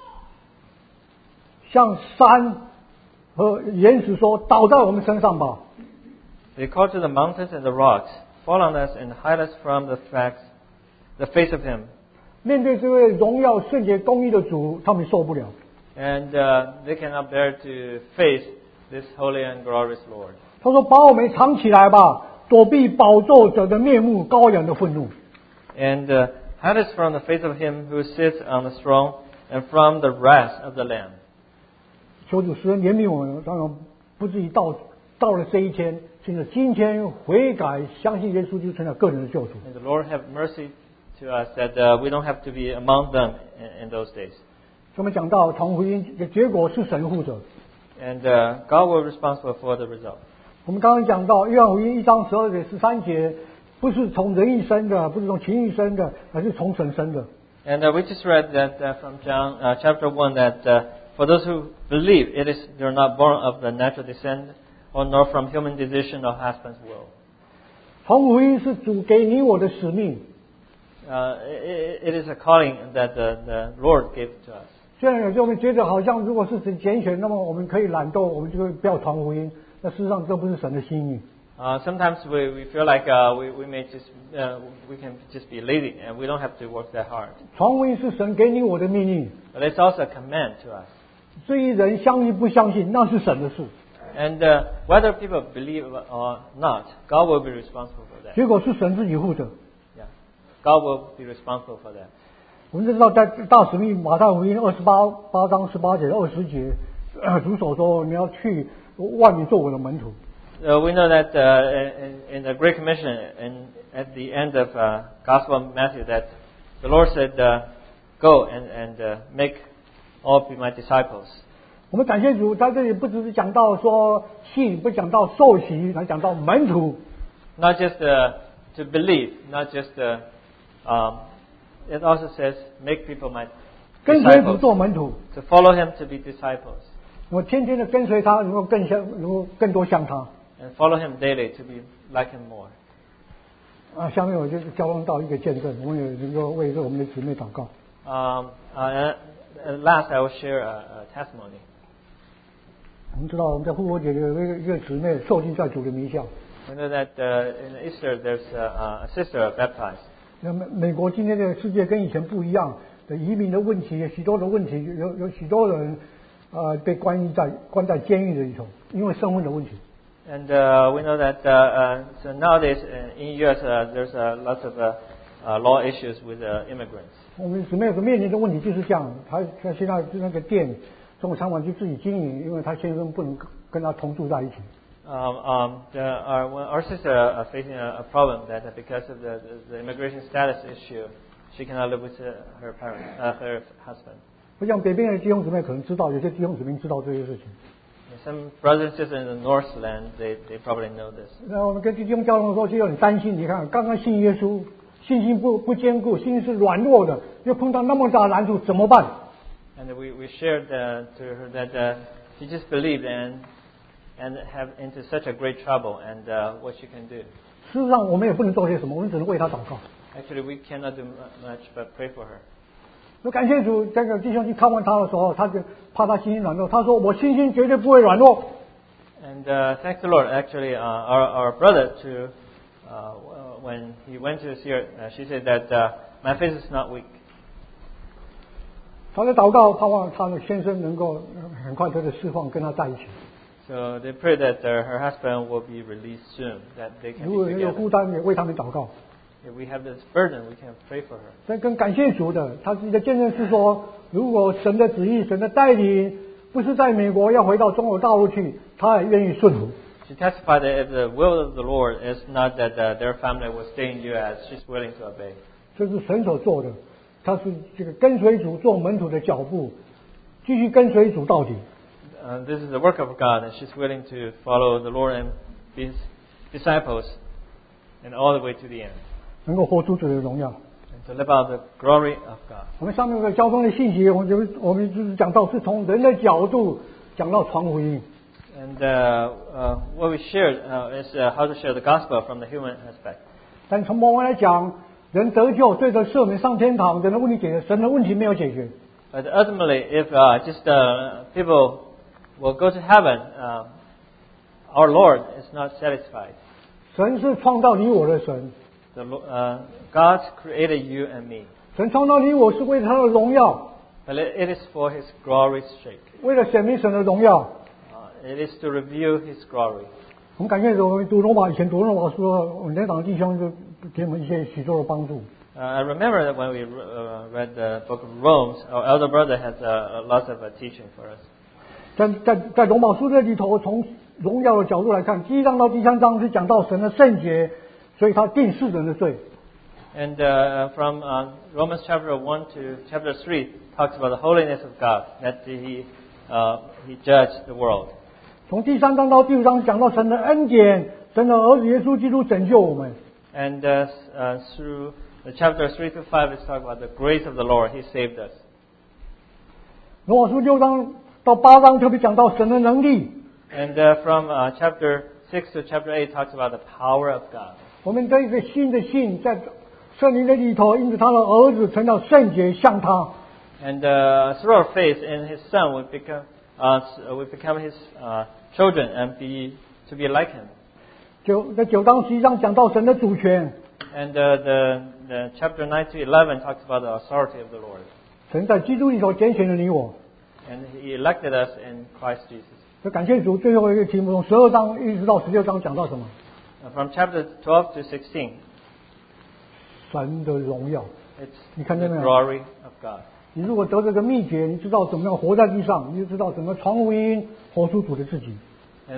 像山和岩石说：“倒在我们身上吧。” They call to the mountains and the rocks, fall on us and hide us from the face of Him. 面对这位荣耀、圣洁、公义的主，他们受不了。 And they cannot bear to face this holy and glorious Lord. 他说：“把我们藏起来吧，躲避宝座者的面目、羔羊的愤怒。” And hide us from the face of Him who sits on the throne and from the wrath of the Lamb. 求主施恩怜悯我们，当然不至于到了这一天，现在今天悔改，相信耶稣就成了个人的救主。 And the Lord have mercy to us that we don't have to be among them in those days. 我们讲到传福音的结果是神负责。 And God will be responsible for the result. 我们刚刚讲到约翰福音1章12节13节，不是从人意生的，不是从情意生的，而是从神生的。 And we just read that from John chapter 1 that for those who believe, they're not born of the natural descent, or nor from human decision or husband's will. 传福音是主给你我的使命。 It is a calling that the Lord gave to us. 虽然有时候我们觉得好像如果是神拣选，那么我们可以懒惰，我们就会不要传福音。那事实上这不是神的心意。 Sometimes we feel like we may just we can just be lazy and we don't have to work that hard. 传福音是神给你我的命令。 But it's also a command to us. 至于人相信不相信，那是神的事。 And whether people believe or not, God will be responsible for that. 结果是神自己负责。 Yeah, God will be responsible for that. 我们就知道在大使命马太福音8章18节20节，主所说你要去万民做我的门徒。 We know that in the Great Commission, at the end of Gospel of Matthew, that the Lord said, "Go and make all be my disciples." 我们感谢主，在这里不只是讲到说信，不讲到受洗，还讲到门徒。 Not just to believe, not just it also says make people my 跟随主 disciples. 做门徒， To follow Him to be disciples, 我天天的跟随他，能够更多像他。 and follow Him daily to be like Him more. 下面我就交通到一个见证，我们也能够为我们的姊妹祷告。 Last, I will share a testimony. 我们知道我们在复活节有一个姊妹受浸在主的名下。 We know that in Easter there's a sister baptized. 那么美国今天的世界跟以前不一样，的移民的问题，有许多的问题，有许多人被关在监狱里头，因为身份的问题。 And we know that so nowadays in U.S. There's lots of law issues with immigrants. 我们姊妹所面临的问题就是这样，她现在那个店中国餐馆就自己经营，因为她先生不能跟她同住在一起。 Our sister facing a problem that because of the immigration status issue, she cannot live with her parents, her husband. 不像北边的弟兄姊妹可能知道，有些弟兄姊妹知道这些事情。 Some brothers and sisters in the Northland, they probably know this. 那我们跟弟兄交通的时候就很担心，你看刚刚信耶稣，信心不坚固，信心是软弱的，又碰到那么大的难处，怎么办？ And we shared to her that she just believed and have into such a great trouble and what she can do. 事实上我们也不能做些什么，我们只能为她祷告。 Actually, we cannot do much but pray for her. 我感谢主，这个弟兄去看望他的时候，他就怕他心心软弱，他说我信心绝对不会软弱。 And thanks the Lord. Actually, our brother when he went to see her, she said that my faith is not weak. 他在祷告，盼望他的先生能够很快得到释放，跟他在一起。 So they pray that her husband will be released soon, that they can 如 be 果有 together. 负担，也为他们祷告。 If we have this burden, we can pray for her. 但更感谢主的，他自己的见证是说，如果神的旨意、神的带领不是在美国，要回到中国大陆去，他也愿意顺服。 She testified that if the will of the Lord is not that their family will stay in U.S., she's willing to obey. 这是神所做的，他是这个跟随主做门徒的脚步，继续跟随主到底。 This is the work of God, and she's willing to follow the Lord and be His disciples, and all the way to the end, 能够活出主的荣耀。 and to live out the glory of God. 我们上面的交通的信息，我们就是讲到是从人的角度讲到传福音。 And what we shared is how to share the gospel from the human aspect. 但从某人来讲，人得救、罪得赦免、上天堂，人的问题解决，神的问题没有解决。 But ultimately, if just people will go to heaven, our Lord is not satisfied. 神是创造你我的神， God created you and me, 神创造你我是为了他的荣耀， but it is for His glory's sake. 为了显明神的荣耀。 It is to reveal His glory. 我们感谢主，我们读罗马以前读罗马书，我们连长弟兄就给我们一些许多的帮助。 I remember that when we read the book of Romans, our elder brother has lots of teaching for us. 在罗马书这里头，从荣耀的角度来看，第1章到第3章是讲到神的圣洁，所以他定世人的罪。 And from Romans chapter 1 to chapter 3 talks about the holiness of God, that He judged the world. 从第3章到第5章讲到神的恩典，神的儿子耶稣基督拯救我们。 And through the chapter 3 to 5, it's talking about the grace of the Lord. He saved us. 罗马书6章到8章特别讲到神的能力。 And from chapter 6 to chapter 8 talks about the power of God. 我们这一个新的信，在圣灵的里头，因着他的儿子成了圣洁，像他。 And through our faith in His Son, we become His children and to be like Him. 在9章11章讲到神的主权， And the chapter 9 to 11 talks about the authority of the Lord. 神在基督里头拣选了你我。 And He elected us in Christ Jesus. 就感谢主，最后一个题目从12章一直到16章讲到什么？ From chapter 12 to 16, 神的荣耀。 it's 你看见 the 没有？ glory of God. 你如果得这个秘诀，你知道怎么样活在地上，你就知道怎么传福音，活出主的自己。 And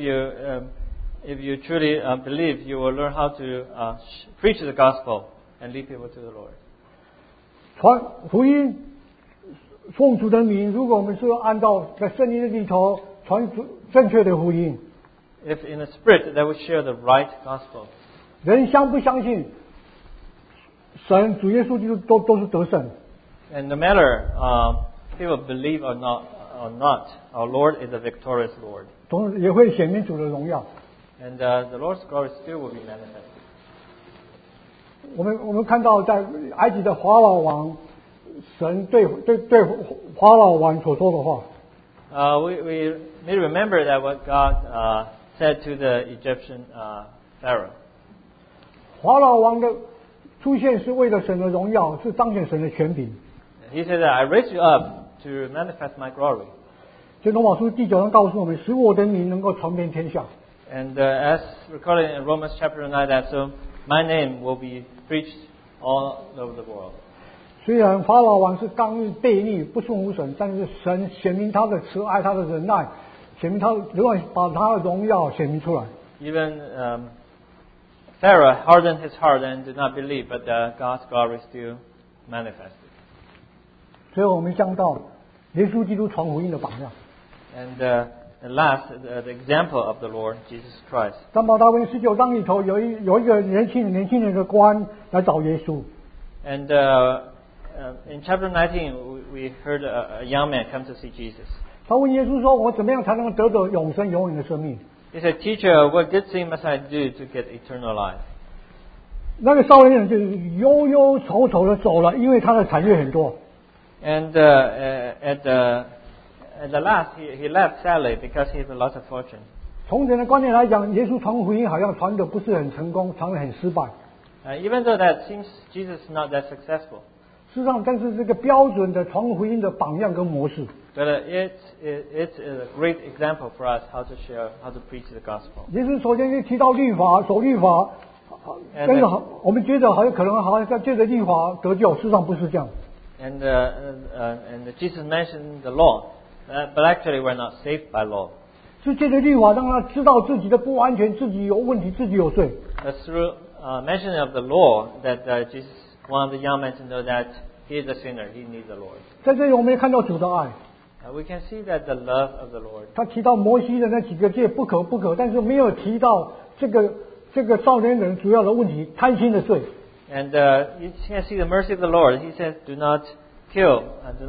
if you truly believe, you will learn how to preach the gospel and lead people to the Lord. 传福音，奉主的名，如果我们是按照在圣经的里头传正确的福音， If in the Spirit that we share the right gospel, 人相不相信，神主耶稣基督都是得胜。 and no matter people believe or not, our Lord is a victorious Lord. 同时也会显明主的荣耀。 And the Lord's glory still will be manifested. 我们看到在埃及的法老王，神对法老王所说的话。 We may remember that what God said to the Egyptian Pharaoh. 法老王的出现是为了神的荣耀，是彰显神的权柄。 He said that I raised you up to manifest my glory. 所以罗马书第9章告诉我们，使我的名能够传遍天下。 And as recorded in Romans chapter 9, that so my name will be preached all over the world. 虽然法老王是刚硬悖逆，不顺服神，但是神显明他的慈爱，他的忍耐，显明他仍然把他的荣耀显明出来。 Even Pharaoh hardened his heart and did not believe, but God's glory still manifested. 所以我们想到耶稣基督传福音的榜样。 And last, the example of the Lord Jesus Christ. 在马太福音19章里头，有一个年轻人的官来找耶稣。 And in chapter 19, we heard a young man come to see Jesus. 他问耶稣说：“我怎么样才能够得到永生、永远的生命？” He said, "Teacher, what good thing must I do to get eternal life?" 那个少年人就忧忧愁愁的走了，因为他的产业很多。 And at the last, he left sadly because he has a lot of fortune. 从人的观念来讲，耶稣传福音好像传的不是很成功，传的很失败。 Even though that seems Jesus is not that successful. 事实上，但是这个标准的传福音的榜样跟模式。 But it's a great example for us how to share, how to preach the gospel. 也是首先就提到律法，守律法，但是我们觉得好像可能好像借着律法得救，事实上不是这样。 And Jesus mentioned the law, but actually we're not saved by law. 是借着律法让他知道自己的不完全，自己有问题，自己有罪。 That's through mentioning of the law that Jesus wanted the young man to know that he is a sinner, he needs the Lord. 在这里我们也看到主的爱。 We can see that the love of the Lord. 他提到摩西的那几个戒不可，但是没有提到这个少年人主要的问题贪心的罪。 And you can see the mercy of the Lord. He says, "Do not kill,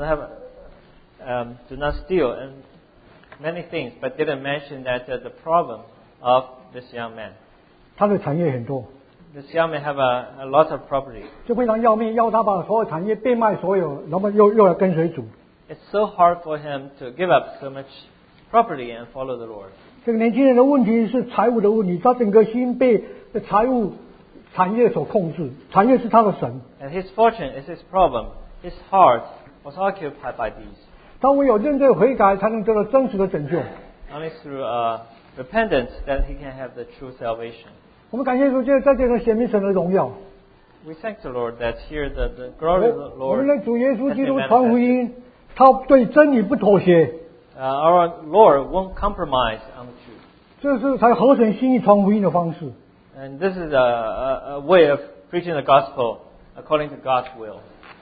do not steal," and many things, but didn't mention that the problem of this young man. 他的产业很多， This young man have a lot of property. 就非常要命，要他把所有产业变卖所有，然后又来跟随主。 It's so hard for him to give up so much property and follow the Lord. 这个年轻人的问题是财务的问题，他整个心被财务产业所控制，产业是他的神。 And his fortune is his problem. His heart was occupied by these. 他唯有认罪悔改，才能得到真实的拯救。 Only through repentance that he can have the true salvation. 我们感谢主，就在这种显明神的荣耀。 We thank the Lord that here the glory of the 我 Lord 们的主耶稣 has 基 been 督传福 manifested. 音，他对真理不妥协， Our Lord won't compromise on the truth. 这是才合神心意传福音的方式。 And this is a way of preaching the gospel according to God's will.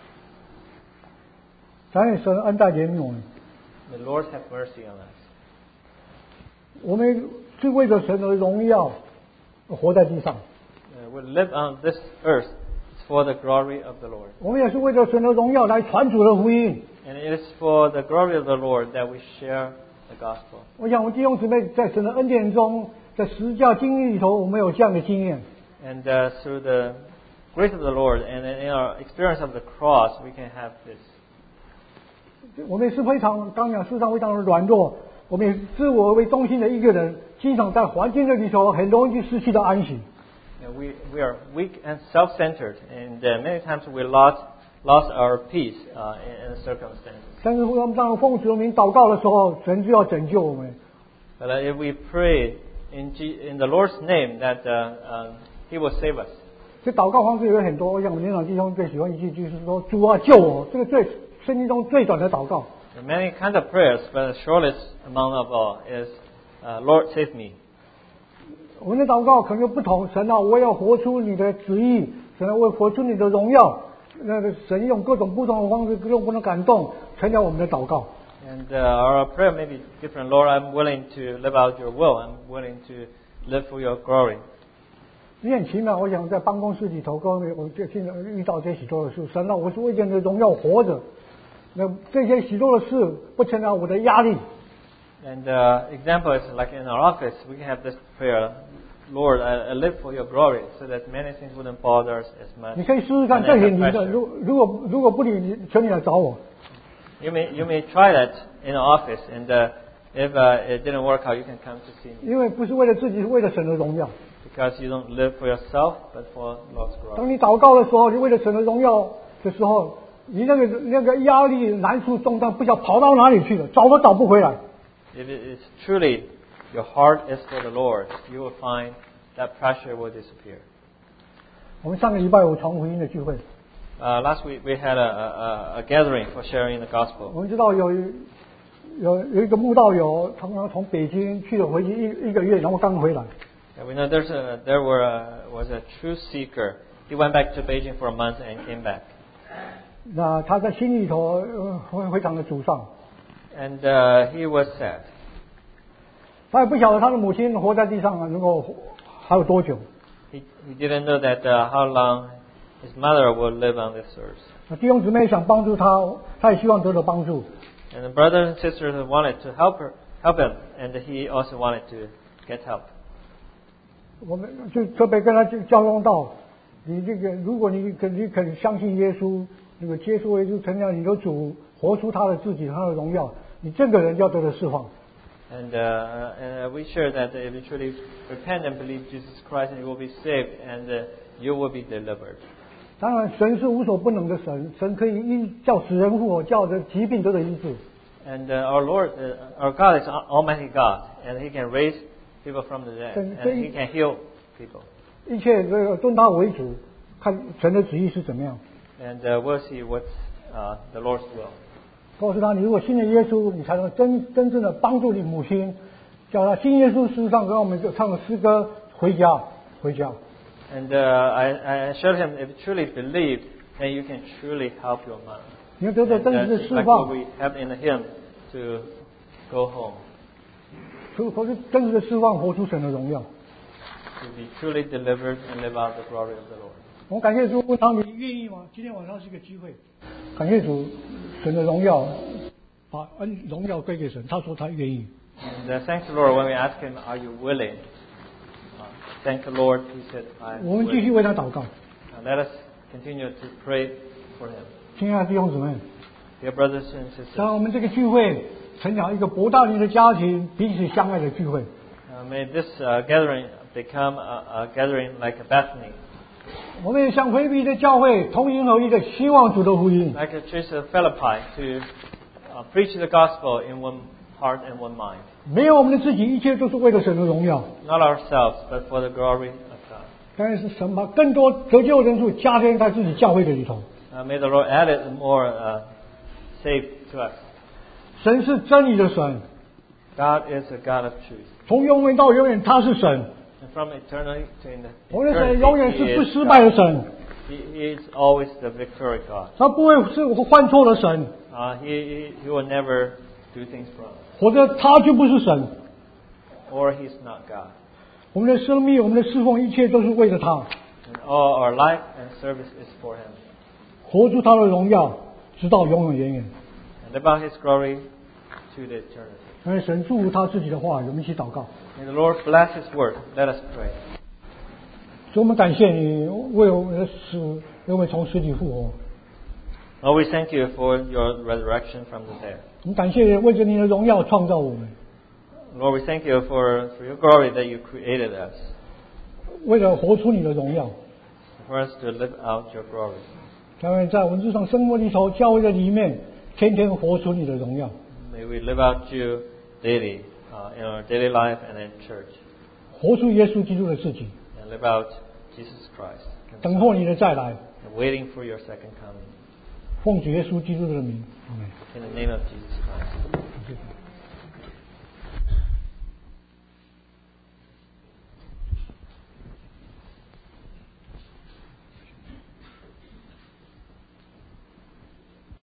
感谢神恩待怜悯我们， The Lord have mercy on us. 我们是为了神的荣耀活在地上， We live on this earth for the glory of the Lord. 我们也是为了神的荣耀来传主的福音。 And it is for the glory of the Lord that we share the gospel. 我想，我们弟兄姊妹在神的恩典中，在十字架经历里头，我们有这样的经验。 And through the grace of the Lord and in our experience of the cross, we can have this. 我们也是非常，刚讲世上非常的软弱，我们也自我为中心的一个人，经常在环境的里头很容易就失去到安息。 And we are weak and self-centered, and many times we lost our peace in the circumstances. 但是我们当奉主的名祷告的时候，神就要拯救我们。 But if we pray in the Lord's name, that He will save us. 这祷告方式有很多，像我们年长弟兄最喜欢一句就是说：“主啊，救我！”这个圣经中最短的祷告。 There are many kinds of prayers, but the shortest among of all is, "Lord, save me." 我们的祷告可能有不同，神啊，我要活出你的旨意，神啊，我要活出你的荣耀。那个神用各种不同的方式，各种不同的感动，成了我们的祷告。 And our prayer may be different. Lord, I'm willing to live out your will. I'm willing to live for your glory. 你很奇妙，我想在办公室里头，各位，我就经常遇到这许多的事。神啊，我是为了你的荣耀活着。那这些许多的事不成了我的压力。 And example is like in our office, we can have this prayer, Lord, I live for your glory, so that many things wouldn't bother us as much. 你可以试试看，这些你的，如果不理，求你来找我。 You may try that in our office, and if it didn't work out, you can come to see me. 因为不是为了自己，是为了神的荣耀。 Because you don't live for yourself, but for Lord's 当 glory. 你祷告的时候，你为了神的荣耀的时候，你那个压力、难处、重担，不晓得跑到哪里去了，找都找不回来。 If it is truly your heart is for the Lord, you will find that pressure will disappear. 我们上个礼拜有传福音的聚会， Last week we had a gathering for sharing the gospel. 我们知道有一个慕道友，他们从北京去了回去一个月，然后刚回来。 And we know there was a truth seeker. He went back to Beijing for a month and came back. 那他在心里头非常的沮丧， And he was sad. 他也不晓得他的母亲活在地上能够还有多久。 He didn't know that how long his mother would live on this earth. 那弟兄姊妹想帮助他，他也希望得到帮助。 And the brothers and sisters wanted to help him, and he also wanted to get help. 我们就特别跟他交通到，你这个如果你肯相信耶稣，那个接受耶稣成了你的主，活出他的自己，他的荣耀，你这个人要得到释放。 And we share that if you truly repent and believe Jesus Christ, and you will be saved, and you will be delivered. 当然，神是无所不能的神，神可以叫死人复活，叫的疾病得医治。 And our Lord, our God is Almighty God, and He can raise people from the dead, and He can heal people. 一切这个尊他为主，看神的旨意是怎么样。 And we'll see what's the Lord's will. 告诉他，你如果信了耶稣，你才能真正的帮助你母亲，叫他信耶稣。事实上，跟我们就唱的诗歌，回家，回家。 And I showed him, if you truly believe, then you can truly help your mom. 你要得到真实的释 Like 放 what。we have in the hymn to go home. 活出真实的释放，活出神的荣耀。 To be truly delivered and live out the glory of the Lord. 我们感谢主，问他你愿意吗？今天晚上是个机会，感谢主，神的荣耀，把荣耀归给神。他说他愿意。 And thank the Lord when we ask Him, "Are you willing?" Thank the Lord, He said, "I'm 我们继续 willing." 为他祷告。 Let us continue to pray for him. 亲爱的弟兄姊妹， Dear brothers and sisters, 让我们这个聚会成长一个伯大尼的家庭，彼此相爱的聚会。 may this gathering become a gathering like a Bethany, 我们也像腓比的教会同心合一的希望主的福音。 like the Church of Philippi, to preach the gospel in one heart and one mind. 没有我们的自己，一切都是为了神的荣耀。 Not ourselves, but for the glory of God. 但是神把更多得救人数加添在自己教会的里头。 May the Lord add it more saved to us. 神是真理的神， God is a God of truth. 从永远到永远他是神。 And from eternity to 我们的神 eternity, 永远 He 是不 is 失败的 God. 神， He is always the victorious God. 他不会是犯错的神， He will never do things wrong. 否则他就不是神。 Or He's not God. 我们的生命，我们的侍奉，一切都是为了他， And all our life and service is for Him. 活出他的荣耀，直到永永远远。 And about His glory to the eternity. 因为神祝福他自己的话语，我们一起祷告。 May the Lord bless His word. Let us pray. 所以我们感谢你为我们的死，为我们从死里复活。 Lord, we thank you for your resurrection from the dead. 我们感谢你为着你的荣耀创造我们， Lord, we thank you for your glory that you created us. 为了活出你的荣耀。 For us to live out your glory. 他们在我们日常生活里头，教会的里面，天天活出你的荣耀， May we live out you daily, in our daily life and in church. 活出耶稣基督的自己， And live out Jesus Christ. 等候你的再来。 And waiting for your second coming. 奉主耶稣基督的名，阿门。 In the name of Jesus Christ. 谢谢。